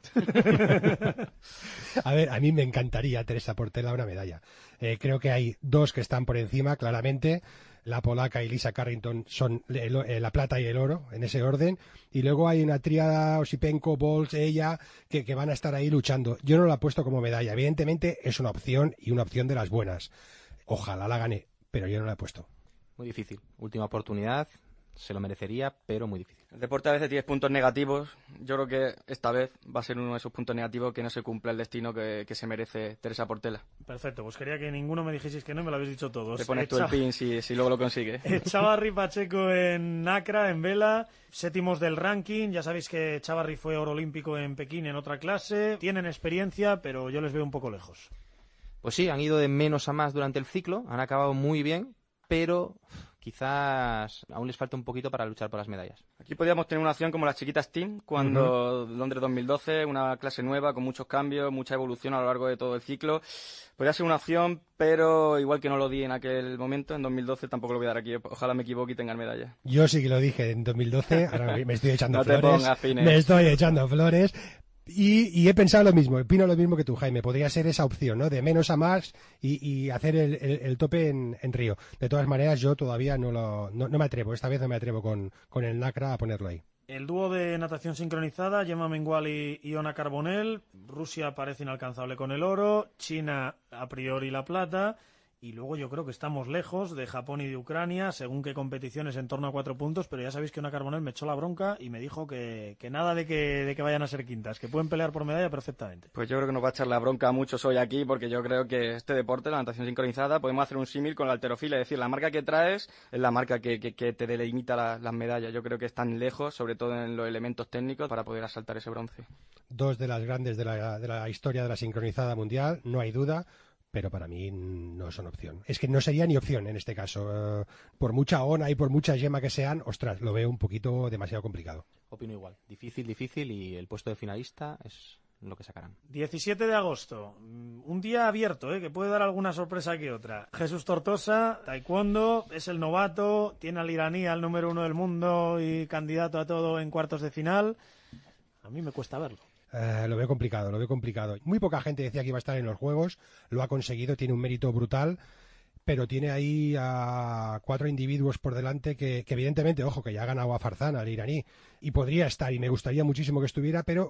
A ver, a mí me encantaría Teresa Portela una medalla. Creo que hay 2 que están por encima, claramente. La polaca y Lisa Carrington son la plata y el oro, en ese orden. Y luego hay una tríada, Osipenko, Bols, ella, que van a estar ahí luchando. Yo no la he puesto como medalla. Evidentemente es una opción y una opción de las buenas. Ojalá la gane, pero yo no la he puesto. Muy difícil. Última oportunidad. Se lo merecería, pero muy difícil. El deporte a veces tiene puntos negativos. Yo creo que esta vez va a ser uno de esos puntos negativos que no se cumpla el destino que se merece Teresa Portela. Perfecto, pues quería que ninguno me dijeseis que no y me lo habéis dicho todos. Te pones tú el pin si luego lo consigue. Chavarri, Pacheco en Nacra, en vela, séptimos del ranking. Ya sabéis que Chavarri fue oro olímpico en Pekín en otra clase. Tienen experiencia, pero yo les veo un poco lejos. Pues sí, han ido de menos a más durante el ciclo, han acabado muy bien, pero quizás aún les falta un poquito para luchar por las medallas. Aquí podríamos tener una opción como las chiquitas Team, cuando Londres 2012, una clase nueva con muchos cambios, mucha evolución a lo largo de todo el ciclo. Podría ser una opción, pero igual que no lo di en aquel momento, en 2012 tampoco lo voy a dar aquí. Ojalá me equivoque y tengan medalla. Yo sí que lo dije en 2012, ahora me estoy echando no flores. te pongas fines. Me estoy echando flores. Y he pensado lo mismo, opino lo mismo que tú, Jaime. Podría ser esa opción, ¿no? De menos a más y hacer el tope en Río. De todas maneras, yo todavía no me atrevo. Esta vez no me atrevo con el Nacra a ponerlo ahí. El dúo de natación sincronizada, Gemma Mengual y Iona Carbonell. Rusia parece inalcanzable con el oro. China, a priori, la plata. Y luego yo creo que estamos lejos de Japón y de Ucrania, según qué competiciones, en torno a 4 puntos, pero ya sabéis que una Carbonell me echó la bronca y me dijo que nada de que vayan a ser quintas, que pueden pelear por medalla perfectamente. Pues yo creo que nos va a echar la bronca a muchos hoy aquí, porque yo creo que este deporte, la natación sincronizada, podemos hacer un símil con la halterofilia, es decir, la marca que traes es la marca que te delimita las medallas. Yo creo que están lejos, sobre todo en los elementos técnicos, para poder asaltar ese bronce. 2 de las grandes de la historia de la sincronizada mundial, no hay duda. Pero para mí no son opción. Es que no sería ni opción en este caso. Por mucha ONA y por mucha Gemma que sean, ostras, lo veo un poquito demasiado complicado. Opino igual. Difícil y el puesto de finalista es lo que sacarán. 17 de agosto. Un día abierto, que puede dar alguna sorpresa que otra. Jesús Tortosa, taekwondo, es el novato, tiene al iraní, al número 1 del mundo y candidato a todo en cuartos de final. A mí me cuesta verlo. Lo veo complicado. Muy poca gente decía que iba a estar en los Juegos, lo ha conseguido, tiene un mérito brutal, pero tiene ahí a 4 individuos por delante que evidentemente, ojo, que ya ha ganado a Farzán, al iraní, y podría estar, y me gustaría muchísimo que estuviera, pero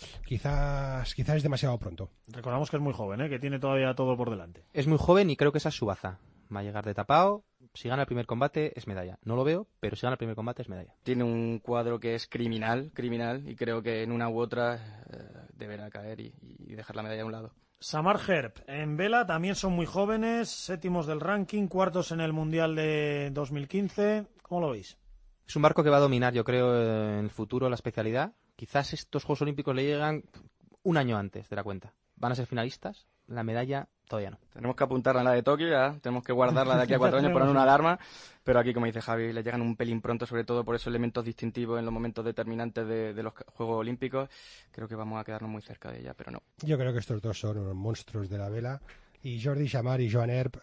quizás es demasiado pronto. Recordamos que es muy joven, que tiene todavía todo por delante. Es muy joven y creo que esa es su baza. Va a llegar de tapao. Si gana el primer combate es medalla. No lo veo, pero si gana el primer combate es medalla. Tiene un cuadro que es criminal, y creo que en una u otra deberá caer y dejar la medalla a un lado. Samar Herb, en vela también son muy jóvenes, séptimos del ranking, cuartos en el Mundial de 2015. ¿Cómo lo veis? Es un barco que va a dominar, yo creo, en el futuro la especialidad. Quizás estos Juegos Olímpicos le llegan un año antes de la cuenta. ¿Van a ser finalistas? La medalla todavía no. Tenemos que apuntarla a la de Tokio, ya tenemos que guardarla de aquí a 4 años, poner una alarma, pero aquí, como dice Javi, le llegan un pelín pronto, sobre todo por esos elementos distintivos en los momentos determinantes de los Juegos Olímpicos. Creo que vamos a quedarnos muy cerca de ella, pero no. Yo creo que estos dos son unos monstruos de la vela, y Jordi Chamar y Joan Herb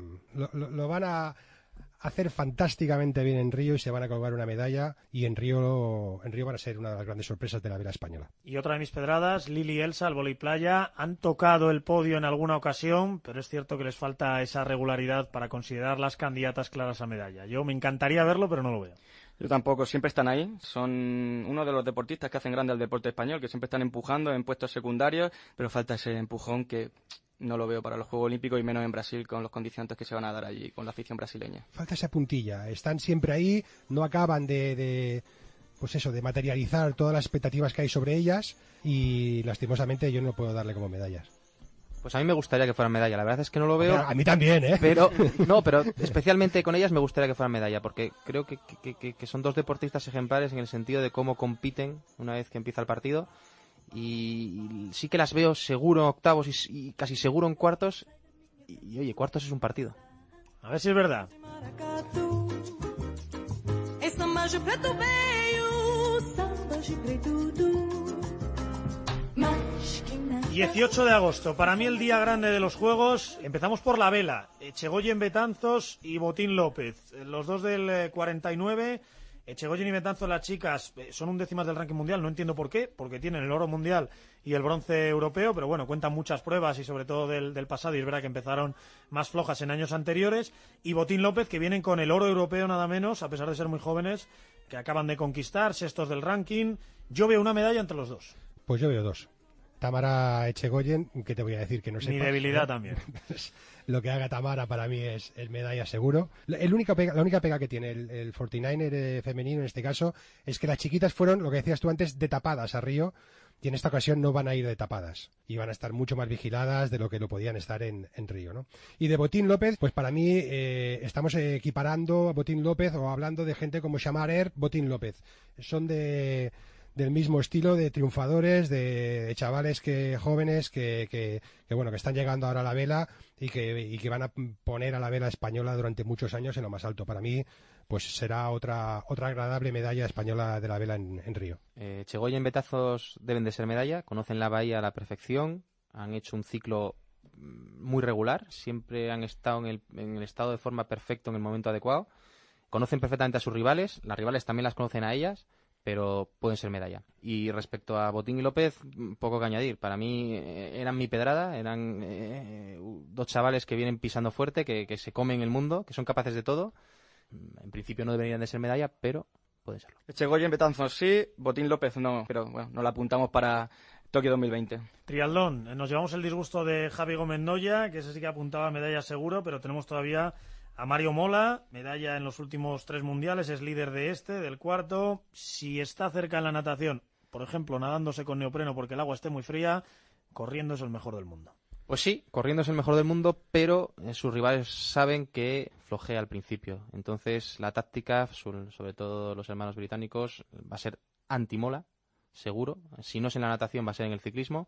lo van a hacer fantásticamente bien en Río y se van a colgar una medalla, y en Río van a ser una de las grandes sorpresas de la vela española. Y otra de mis pedradas, Lili y Elsa, al vóley playa, han tocado el podio en alguna ocasión, pero es cierto que les falta esa regularidad para considerarlas candidatas claras a medalla. Yo me encantaría verlo, pero no lo veo. Yo tampoco, siempre están ahí, son uno de los deportistas que hacen grande al deporte español, que siempre están empujando en puestos secundarios, pero falta ese empujón que no lo veo para los Juegos Olímpicos y menos en Brasil con los condicionantes que se van a dar allí con la afición brasileña. Falta esa puntilla, están siempre ahí, no acaban pues eso, de materializar todas las expectativas que hay sobre ellas y lastimosamente yo no puedo darle como medallas. Pues a mí me gustaría que fueran medalla, la verdad es que no lo veo. A mí también, ¿eh? Pero especialmente con ellas me gustaría que fueran medalla, porque creo que son dos deportistas ejemplares en el sentido de cómo compiten una vez que empieza el partido. Y sí que las veo seguro en octavos y casi seguro en cuartos. Y oye, cuartos es un partido. A ver si es verdad. 18 de agosto, para mí el día grande de los Juegos. Empezamos por la vela. Echegoyen, Betanzos y Botín López. Los dos del 49. Echegoyen y Betanzos, las chicas, son undécimas del ranking mundial. No entiendo por qué, porque tienen el oro mundial y el bronce europeo, pero bueno, cuentan muchas pruebas y sobre todo del pasado, y es verdad que empezaron más flojas en años anteriores. Y Botín López, que vienen con el oro europeo nada menos, a pesar de ser muy jóvenes, que acaban de conquistar, sextos del ranking. Yo veo una medalla entre los dos. Pues yo veo dos. Tamara Echegoyen, que te voy a decir que no sé. Mi debilidad también. Lo que haga Tamara para mí es medalla seguro. La única pega que tiene el 49er femenino en este caso es que las chiquitas fueron, lo que decías tú antes, de tapadas a Río, y en esta ocasión no van a ir de tapadas y van a estar mucho más vigiladas de lo que lo podían estar en Río, ¿no? Y de Botín López, pues para mí estamos equiparando a Botín López o hablando de gente como Chamarer, Botín López. Son del mismo estilo, de triunfadores, de chavales jóvenes que están llegando ahora a la vela y que van a poner a la vela española durante muchos años en lo más alto. Para mí, pues será otra agradable medalla española de la vela en Río. Echegoyen y Betanzos deben de ser medalla, conocen la bahía a la perfección, han hecho un ciclo muy regular, siempre han estado en el estado de forma perfecto en el momento adecuado, conocen perfectamente a sus rivales, las rivales también las conocen a ellas, pero pueden ser medalla. Y respecto a Botín y López, poco que añadir. Para mí eran mi pedrada, eran dos chavales que vienen pisando fuerte, que se comen el mundo, que son capaces de todo. En principio no deberían de ser medalla, pero pueden serlo. Echegoyen, Betanzos sí, Botín López no, pero bueno, nos la apuntamos para Tokio 2020. Triatlón, nos llevamos el disgusto de Javi Gómez Noya, que ese sí que apuntaba medalla seguro, pero tenemos todavía a Mario Mola, medalla en los últimos 3 mundiales, es líder del cuarto. Si está cerca en la natación, por ejemplo, nadándose con neopreno porque el agua esté muy fría, corriendo es el mejor del mundo. Pues sí, corriendo es el mejor del mundo, pero sus rivales saben que flojea al principio. Entonces la táctica, sobre todo los hermanos británicos, va a ser anti-Mola, seguro. Si no es en la natación, va a ser en el ciclismo.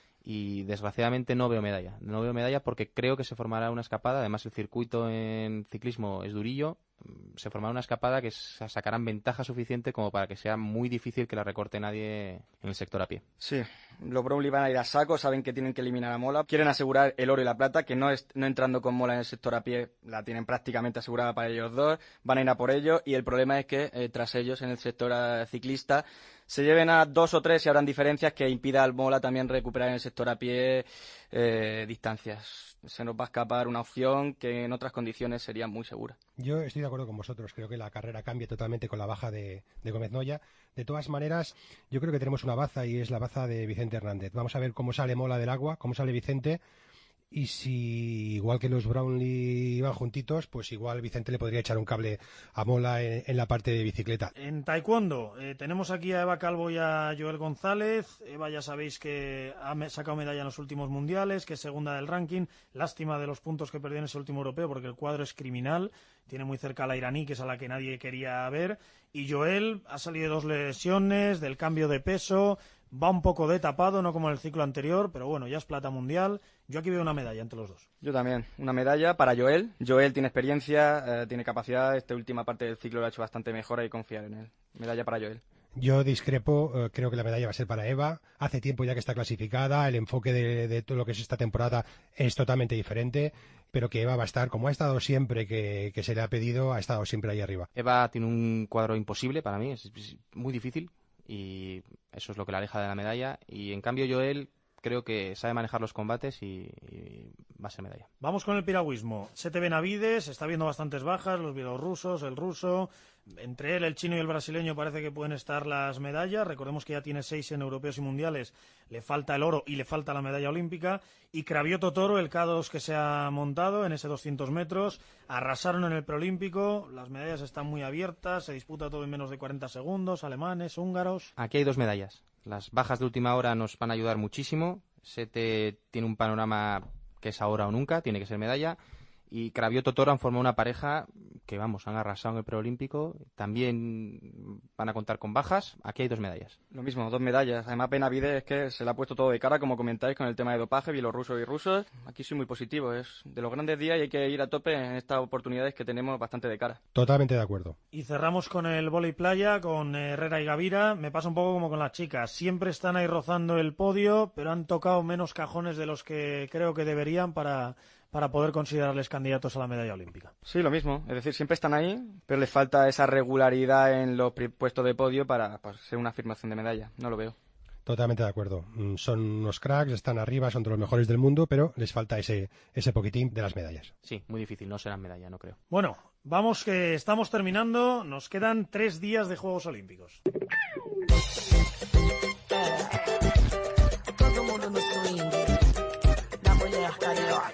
Y desgraciadamente no veo medalla porque creo que se formará una escapada. Además el circuito en ciclismo es durillo, se formará una escapada que sacarán ventaja suficiente como para que sea muy difícil que la recorte nadie en el sector a pie. Sí, los Brownlee van a ir a saco, saben que tienen que eliminar a Mola, quieren asegurar el oro y la plata, que no entrando con Mola en el sector a pie la tienen prácticamente asegurada para ellos dos, van a ir a por ello, y el problema es que tras ellos en el sector ciclista se lleven a 2 o 3 y habrán diferencias que impida al Mola también recuperar en el sector a pie distancias. Se nos va a escapar una opción que en otras condiciones sería muy segura. Yo estoy de acuerdo con vosotros, creo que la carrera cambia totalmente con la baja de Gómez Noya. De todas maneras, yo creo que tenemos una baza y es la baza de Vicente Hernández. Vamos a ver cómo sale Mola del agua, cómo sale Vicente. Y si, igual que los Brownlee iban juntitos, pues igual Vicente le podría echar un cable a Mola en la parte de bicicleta. En taekwondo tenemos aquí a Eva Calvo y a Joel González. Eva ya sabéis que ha sacado medalla en los últimos mundiales, que es segunda del ranking. Lástima de los puntos que perdió en ese último europeo porque el cuadro es criminal. Tiene muy cerca a la iraní, que es a la que nadie quería ver. Y Joel ha salido de 2 lesiones, del cambio de peso. Va un poco de tapado, no como en el ciclo anterior, pero bueno, ya es plata mundial. Yo aquí veo una medalla entre los dos. Yo también, una medalla para Joel. Joel tiene experiencia, tiene capacidad. Esta última parte del ciclo lo ha hecho bastante mejor, hay que confiar en él. Medalla para Joel. Yo discrepo, creo que la medalla va a ser para Eva. Hace tiempo ya que está clasificada, el enfoque de todo lo que es esta temporada es totalmente diferente, pero que Eva va a estar, como ha estado siempre que se le ha pedido, ha estado siempre ahí arriba. Eva tiene un cuadro imposible para mí, es muy difícil. Y eso es lo que la aleja de la medalla. Y en cambio Joel creo que sabe manejar los combates y va a ser medalla. Vamos con el piragüismo. Sete Benavides, está viendo bastantes bajas, los bielorrusos, el ruso. Entre él, el chino y el brasileño parece que pueden estar las medallas. Recordemos que ya tiene 6 en europeos y mundiales. Le falta el oro y le falta la medalla olímpica. Y Cravioto Toro, el K2 que se ha montado en ese 200 metros. Arrasaron en el preolímpico. Las medallas están muy abiertas. Se disputa todo en menos de 40 segundos. Alemanes, húngaros. Aquí hay 2 medallas. Las bajas de última hora nos van a ayudar muchísimo. Sete tiene un panorama que es ahora o nunca. Tiene que ser medalla. Y Cravioto Toro han formado una pareja que, vamos, han arrasado en el preolímpico. También van a contar con bajas. Aquí hay 2 medallas. Lo mismo, 2 medallas. Además, Benavides es que se le ha puesto todo de cara, como comentáis, con el tema de dopaje, bielorrusos y rusos. Aquí soy muy positivo. Es de los grandes días y hay que ir a tope en estas oportunidades que tenemos bastante de cara. Totalmente de acuerdo. Y cerramos con el vóley playa, con Herrera y Gavira. Me pasa un poco como con las chicas. Siempre están ahí rozando el podio, pero han tocado menos cajones de los que creo que deberían para poder considerarles candidatos a la medalla olímpica. Sí, lo mismo. Es decir, siempre están ahí, pero les falta esa regularidad en los puestos de podio para ser una afirmación de medalla. No lo veo. Totalmente de acuerdo. Son unos cracks, están arriba, son de los mejores del mundo, pero les falta ese poquitín de las medallas. Sí, muy difícil. No serán medalla, no creo. Bueno, vamos que estamos terminando. Nos quedan 3 días de Juegos Olímpicos. Todo mundo no swing. La mulher carioca.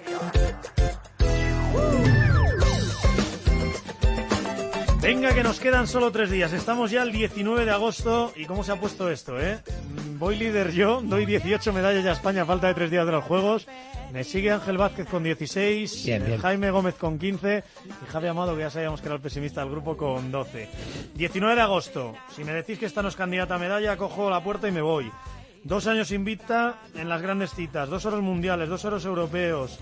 Venga, que nos quedan solo 3 días. Estamos ya el 19 de agosto. ¿Y cómo se ha puesto esto, Voy líder yo, doy 18 medallas ya a España a falta de 3 días de los Juegos. Me sigue Ángel Vázquez con 16, bien. Jaime Gómez con 15 y Javi Amado, que ya sabíamos que era el pesimista del grupo, con 12. 19 de agosto. Si me decís que esta no es candidata a medalla, cojo la puerta y me voy. 2 años invicta en las grandes citas, 2 oros mundiales, 2 oros europeos.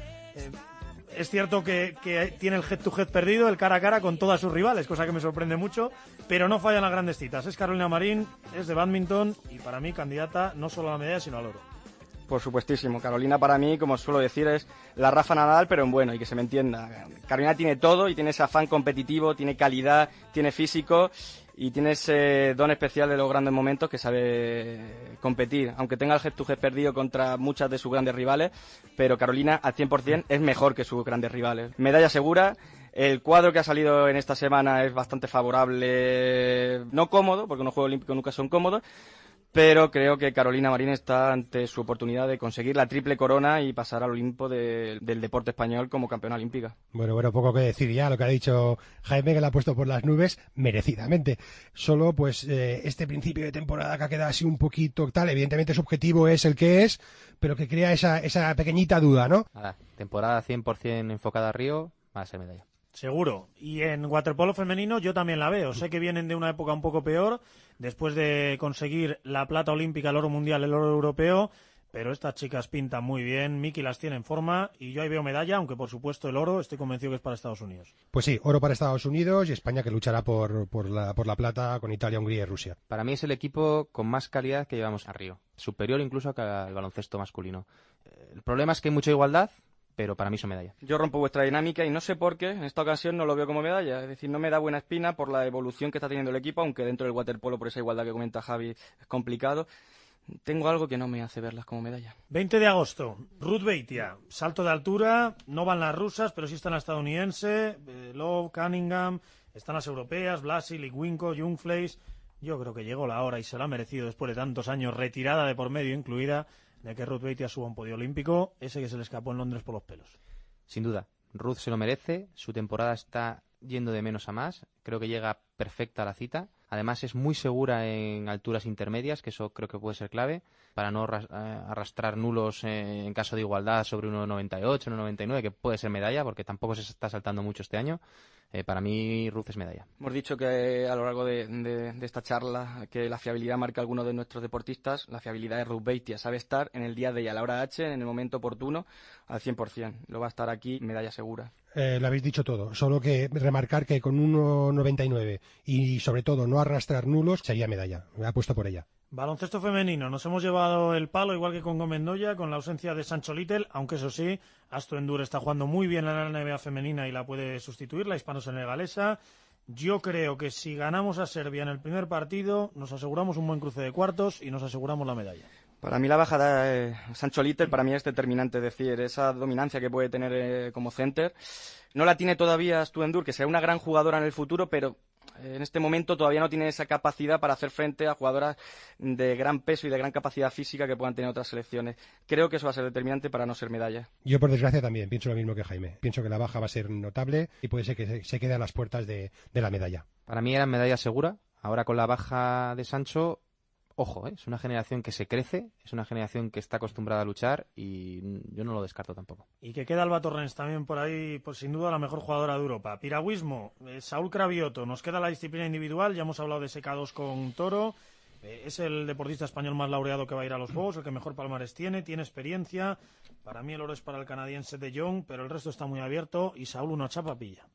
Es cierto que tiene el head-to-head perdido, el cara a cara con todas sus rivales, cosa que me sorprende mucho, pero no falla en las grandes citas. Es Carolina Marín, es de bádminton y para mí candidata no solo a la medalla, sino al oro. Por supuestísimo. Carolina para mí, como suelo decir, es la Rafa Nadal, pero en bueno, y que se me entienda. Carolina tiene todo y tiene ese afán competitivo, tiene calidad, tiene físico y tiene ese don especial de los grandes momentos que sabe competir. Aunque tenga el head-to-head perdido contra muchas de sus grandes rivales, pero Carolina al 100% es mejor que sus grandes rivales. Medalla segura. El cuadro que ha salido en esta semana es bastante favorable, no cómodo, porque unos Juegos Olímpicos nunca son cómodos, pero creo que Carolina Marín está ante su oportunidad de conseguir la triple corona y pasar al Olimpo del deporte español como campeona olímpica. Bueno, poco que decir ya, lo que ha dicho Jaime, que la ha puesto por las nubes, merecidamente. Solo, pues, este principio de temporada que ha quedado así un poquito tal, evidentemente su objetivo es el que es, pero que crea esa pequeñita duda, ¿no? Nada, temporada 100% enfocada a Río, va a ser medalla. Seguro. Y en waterpolo femenino yo también la veo. Sé que vienen de una época un poco peor, después de conseguir la plata olímpica, el oro mundial, el oro europeo, pero estas chicas pintan muy bien, Miki las tiene en forma y yo ahí veo medalla, aunque por supuesto el oro estoy convencido que es para Estados Unidos. Pues sí, oro para Estados Unidos y España que luchará por la plata con Italia, Hungría y Rusia. Para mí es el equipo con más calidad que llevamos a Río, superior incluso al baloncesto masculino. El problema es que hay mucha igualdad, pero para mí son medalla. Yo rompo vuestra dinámica y no sé por qué en esta ocasión no lo veo como medalla. Es decir, no me da buena espina por la evolución que está teniendo el equipo, aunque dentro del waterpolo, por esa igualdad que comenta Javi, es complicado. Tengo algo que no me hace verlas como medalla. 20 de agosto, Ruth Beitia, salto de altura, no van las rusas, pero sí están las estadounidenses, Love, Cunningham, están las europeas, Blasi, Ligwinko, Jungfleisch. Yo creo que llegó la hora y se lo ha merecido después de tantos años, retirada de por medio incluida, de que Ruth Beitia suba a un podio olímpico, ese que se le escapó en Londres por los pelos. Sin duda, Ruth se lo merece, su temporada está yendo de menos a más, creo que llega perfecta a la cita, además es muy segura en alturas intermedias, que eso creo que puede ser clave, para no arrastrar nulos en caso de igualdad sobre 1,98, 1,99, que puede ser medalla, porque tampoco se está saltando mucho este año. Para mí, Ruth es medalla. Hemos dicho que a lo largo de esta charla que la fiabilidad marca a algunos de nuestros deportistas. La fiabilidad de Ruth Beitia sabe estar en el día D y a la hora H, en el momento oportuno, al 100%. Lo va a estar aquí, medalla segura. Lo habéis dicho todo, solo que remarcar que con 1,99 y sobre todo no arrastrar nulos sería medalla. Me ha puesto por ella. Baloncesto femenino, nos hemos llevado el palo igual que con Gomendoya, con la ausencia de Sancho Little, aunque eso sí, Astro Endure está jugando muy bien en la NBA femenina y la puede sustituir, la hispano-senegalesa. Yo creo que si ganamos a Serbia en el primer partido, nos aseguramos un buen cruce de cuartos y nos aseguramos la medalla. Para mí la baja de Sancho Little para mí es determinante, es decir, esa dominancia que puede tener como center. No la tiene todavía Stuendur, que será una gran jugadora en el futuro, pero en este momento todavía no tiene esa capacidad para hacer frente a jugadoras de gran peso y de gran capacidad física que puedan tener otras selecciones. Creo que eso va a ser determinante para no ser medalla. Yo, por desgracia, también pienso lo mismo que Jaime. Pienso que la baja va a ser notable y puede ser que se quede a las puertas de la medalla. Para mí era medalla segura. Ahora con la baja de Sancho... Ojo, es una generación que se crece, es una generación que está acostumbrada a luchar y yo no lo descarto tampoco. Y que queda Alba Torrens también por ahí, pues sin duda la mejor jugadora de Europa. Piragüismo, Saúl Cravioto, nos queda la disciplina individual, ya hemos hablado de K2 con Toro, es el deportista español más laureado que va a ir a los Juegos, el que mejor palmarés tiene experiencia, para mí el oro es para el canadiense de Jong, pero el resto está muy abierto y Saúl una chapa pilla.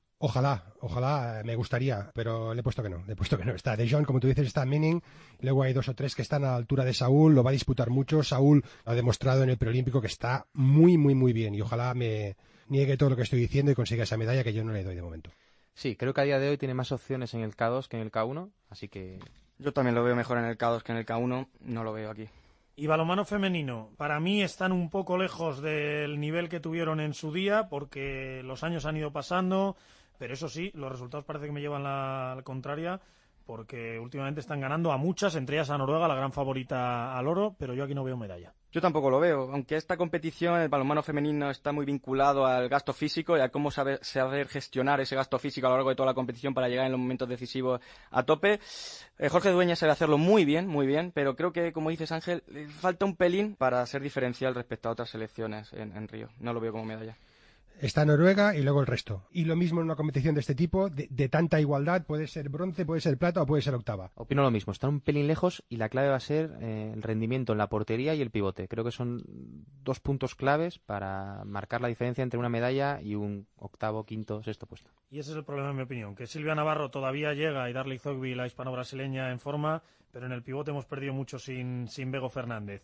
Ojalá, me gustaría, pero le he puesto que no. Está De Jong, como tú dices, está Minning, luego hay 2 o 3 que están a la altura de Saúl, lo va a disputar mucho. Saúl ha demostrado en el preolímpico que está muy, muy, muy bien y ojalá me niegue todo lo que estoy diciendo y consiga esa medalla que yo no le doy de momento. Sí, creo que a día de hoy tiene más opciones en el K2 que en el K1, así que... Yo también lo veo mejor en el K2 que en el K1, no lo veo aquí. Y balonmano femenino, para mí están un poco lejos del nivel que tuvieron en su día porque los años han ido pasando... Pero eso sí, los resultados parece que me llevan la contraria, porque últimamente están ganando a muchas, entre ellas a Noruega, la gran favorita al oro, pero yo aquí no veo medalla. Yo tampoco lo veo, aunque esta competición, el balonmano femenino, está muy vinculado al gasto físico y a cómo saber gestionar ese gasto físico a lo largo de toda la competición para llegar en los momentos decisivos a tope. Jorge Dueñas sabe hacerlo muy bien, pero creo que, como dices Ángel, le falta un pelín para ser diferencial respecto a otras selecciones en Río. No lo veo como medalla. Está Noruega y luego el resto. Y lo mismo en una competición de este tipo, de tanta igualdad, puede ser bronce, puede ser plata o puede ser octava. Opino lo mismo, están un pelín lejos y la clave va a ser el rendimiento en la portería y el pivote. Creo que son 2 puntos claves para marcar la diferencia entre una medalla y un octavo, quinto, sexto puesto. Y ese es el problema, en mi opinión, que Silvia Navarro todavía llega y Darley Zogby, la hispano-brasileña, en forma, pero en el pivote hemos perdido mucho sin Bego Fernández.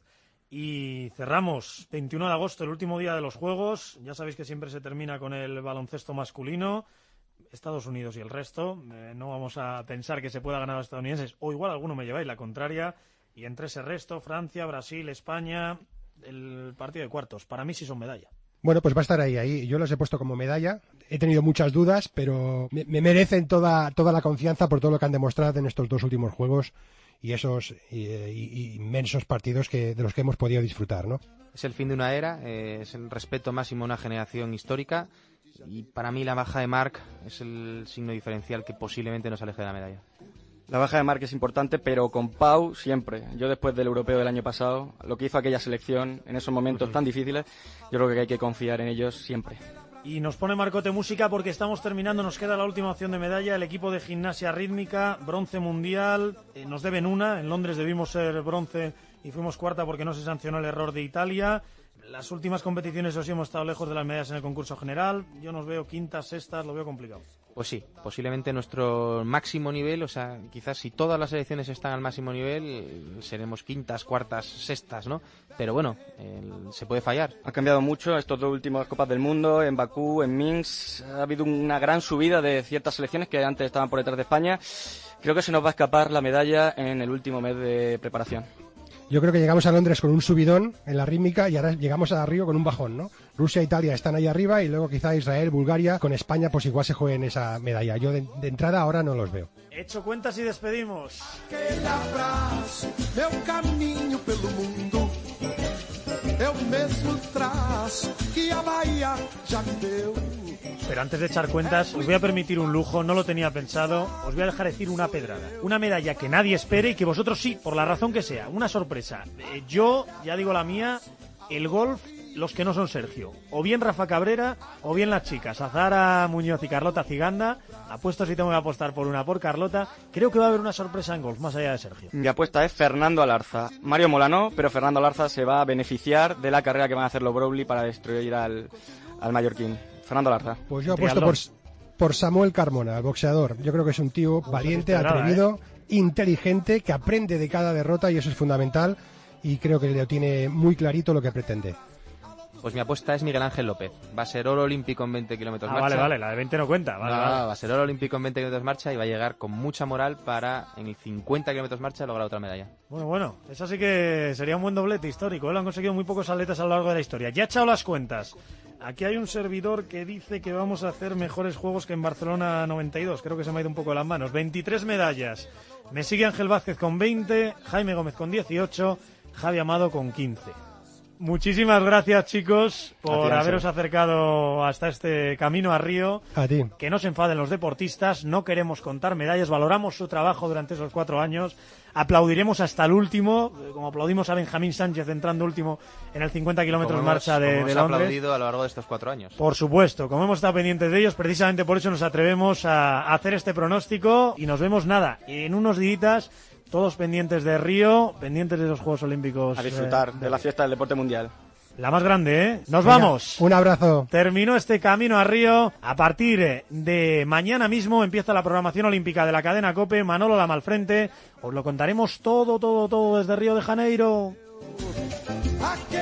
Y cerramos 21 de agosto, el último día de los Juegos. Ya sabéis que siempre se termina con el baloncesto masculino. Estados Unidos y el resto. No vamos a pensar que se pueda ganar a los estadounidenses. O igual alguno me lleváis la contraria. Y entre ese resto, Francia, Brasil, España, el partido de cuartos. Para mí sí son medalla. Bueno, pues va a estar ahí. Yo los he puesto como medalla. He tenido muchas dudas, pero me merecen toda la confianza por todo lo que han demostrado en estos 2 últimos Juegos. Y esos inmensos partidos de los que hemos podido disfrutar, ¿no? Es el fin de una era, es el respeto máximo a una generación histórica y para mí la baja de Marc es el signo diferencial que posiblemente nos aleje de la medalla. La baja de Marc es importante, pero con Pau siempre. Yo después del europeo del año pasado, lo que hizo aquella selección en esos momentos tan difíciles, yo creo que hay que confiar en ellos siempre. Y nos pone Marcote música porque estamos terminando, nos queda la última opción de medalla, el equipo de gimnasia rítmica, bronce mundial, nos deben una, en Londres debimos ser bronce y fuimos cuarta porque no se sancionó el error de Italia. Las últimas competiciones os hemos estado lejos de las medallas en el concurso general, yo nos veo quintas, sextas, lo veo complicado. Pues sí, posiblemente nuestro máximo nivel, o sea, quizás si todas las selecciones están al máximo nivel, seremos quintas, cuartas, sextas, ¿no? Pero bueno, se puede fallar. Ha cambiado mucho estos 2 últimos Copas del Mundo, en Bakú, en Minsk, ha habido una gran subida de ciertas selecciones que antes estaban por detrás de España. Creo que se nos va a escapar la medalla en el último mes de preparación. Yo creo que llegamos a Londres con un subidón en la rítmica y ahora llegamos a Río con un bajón, ¿no? Rusia e Italia están ahí arriba y luego quizá Israel, Bulgaria, con España pues igual se jueguen esa medalla. Yo de entrada ahora no los veo. Hecho cuentas y despedimos. Aquele abraço, meu caminho pelo mundo, é o mesmo traço que a Bahia já me deu. Pero antes de echar cuentas, os voy a permitir un lujo, no lo tenía pensado, os voy a dejar decir una pedrada. Una medalla que nadie espere y que vosotros sí, por la razón que sea, una sorpresa. Yo, ya digo la mía, el golf, los que no son Sergio. O bien Rafa Cabrera, o bien las chicas, Azahara Muñoz y Carlota Ciganda. Apuesto si tengo que apostar por una, por Carlota. Creo que va a haber una sorpresa en golf, más allá de Sergio. Mi apuesta es Fernando Alarza. Mario Mola no, pero Fernando Alarza se va a beneficiar de la carrera que van a hacer los Browley para destruir al mallorquín. Fernando Alarza. Pues yo apuesto por Samuel Carmona, el boxeador. Yo creo que es un tío valiente, atrevido, inteligente, que aprende de cada derrota y eso es fundamental y creo que lo tiene muy clarito lo que pretende. Pues mi apuesta es Miguel Ángel López. Va a ser oro olímpico en 20 kilómetros marcha. Vale, la de 20 no cuenta. Vale. Va a ser oro olímpico en 20 kilómetros marcha y va a llegar con mucha moral para en el 50 kilómetros marcha lograr otra medalla. Bueno, eso sí que sería un buen doblete histórico, ¿eh? Lo han conseguido muy pocos atletas a lo largo de la historia. Ya he echado las cuentas. Aquí hay un servidor que dice que vamos a hacer mejores juegos que en Barcelona 92. Creo que se me ha ido un poco de las manos. 23 medallas. Me sigue Ángel Vázquez con 20, Jaime Gómez con 18, Javi Amado con 15. Muchísimas gracias, chicos, por haberos acercado hasta este camino a Río. A ti. Que no se enfaden los deportistas, no queremos contar medallas, valoramos su trabajo durante esos 4 años, aplaudiremos hasta el último, como aplaudimos a Benjamín Sánchez entrando último en el 50 kilómetros marcha de Londres. Hemos aplaudido a lo largo de estos 4 años. Por supuesto, como hemos estado pendientes de ellos, precisamente por eso nos atrevemos a hacer este pronóstico y nos vemos en unos días. Todos pendientes de Río, pendientes de los Juegos Olímpicos. A disfrutar de la fiesta del deporte mundial. La más grande, ¿eh? ¡Nos vamos! Un abrazo. Terminó este camino a Río. A partir de mañana mismo empieza la programación olímpica de la cadena COPE. Manolo Lama al frente. Os lo contaremos todo desde Río de Janeiro.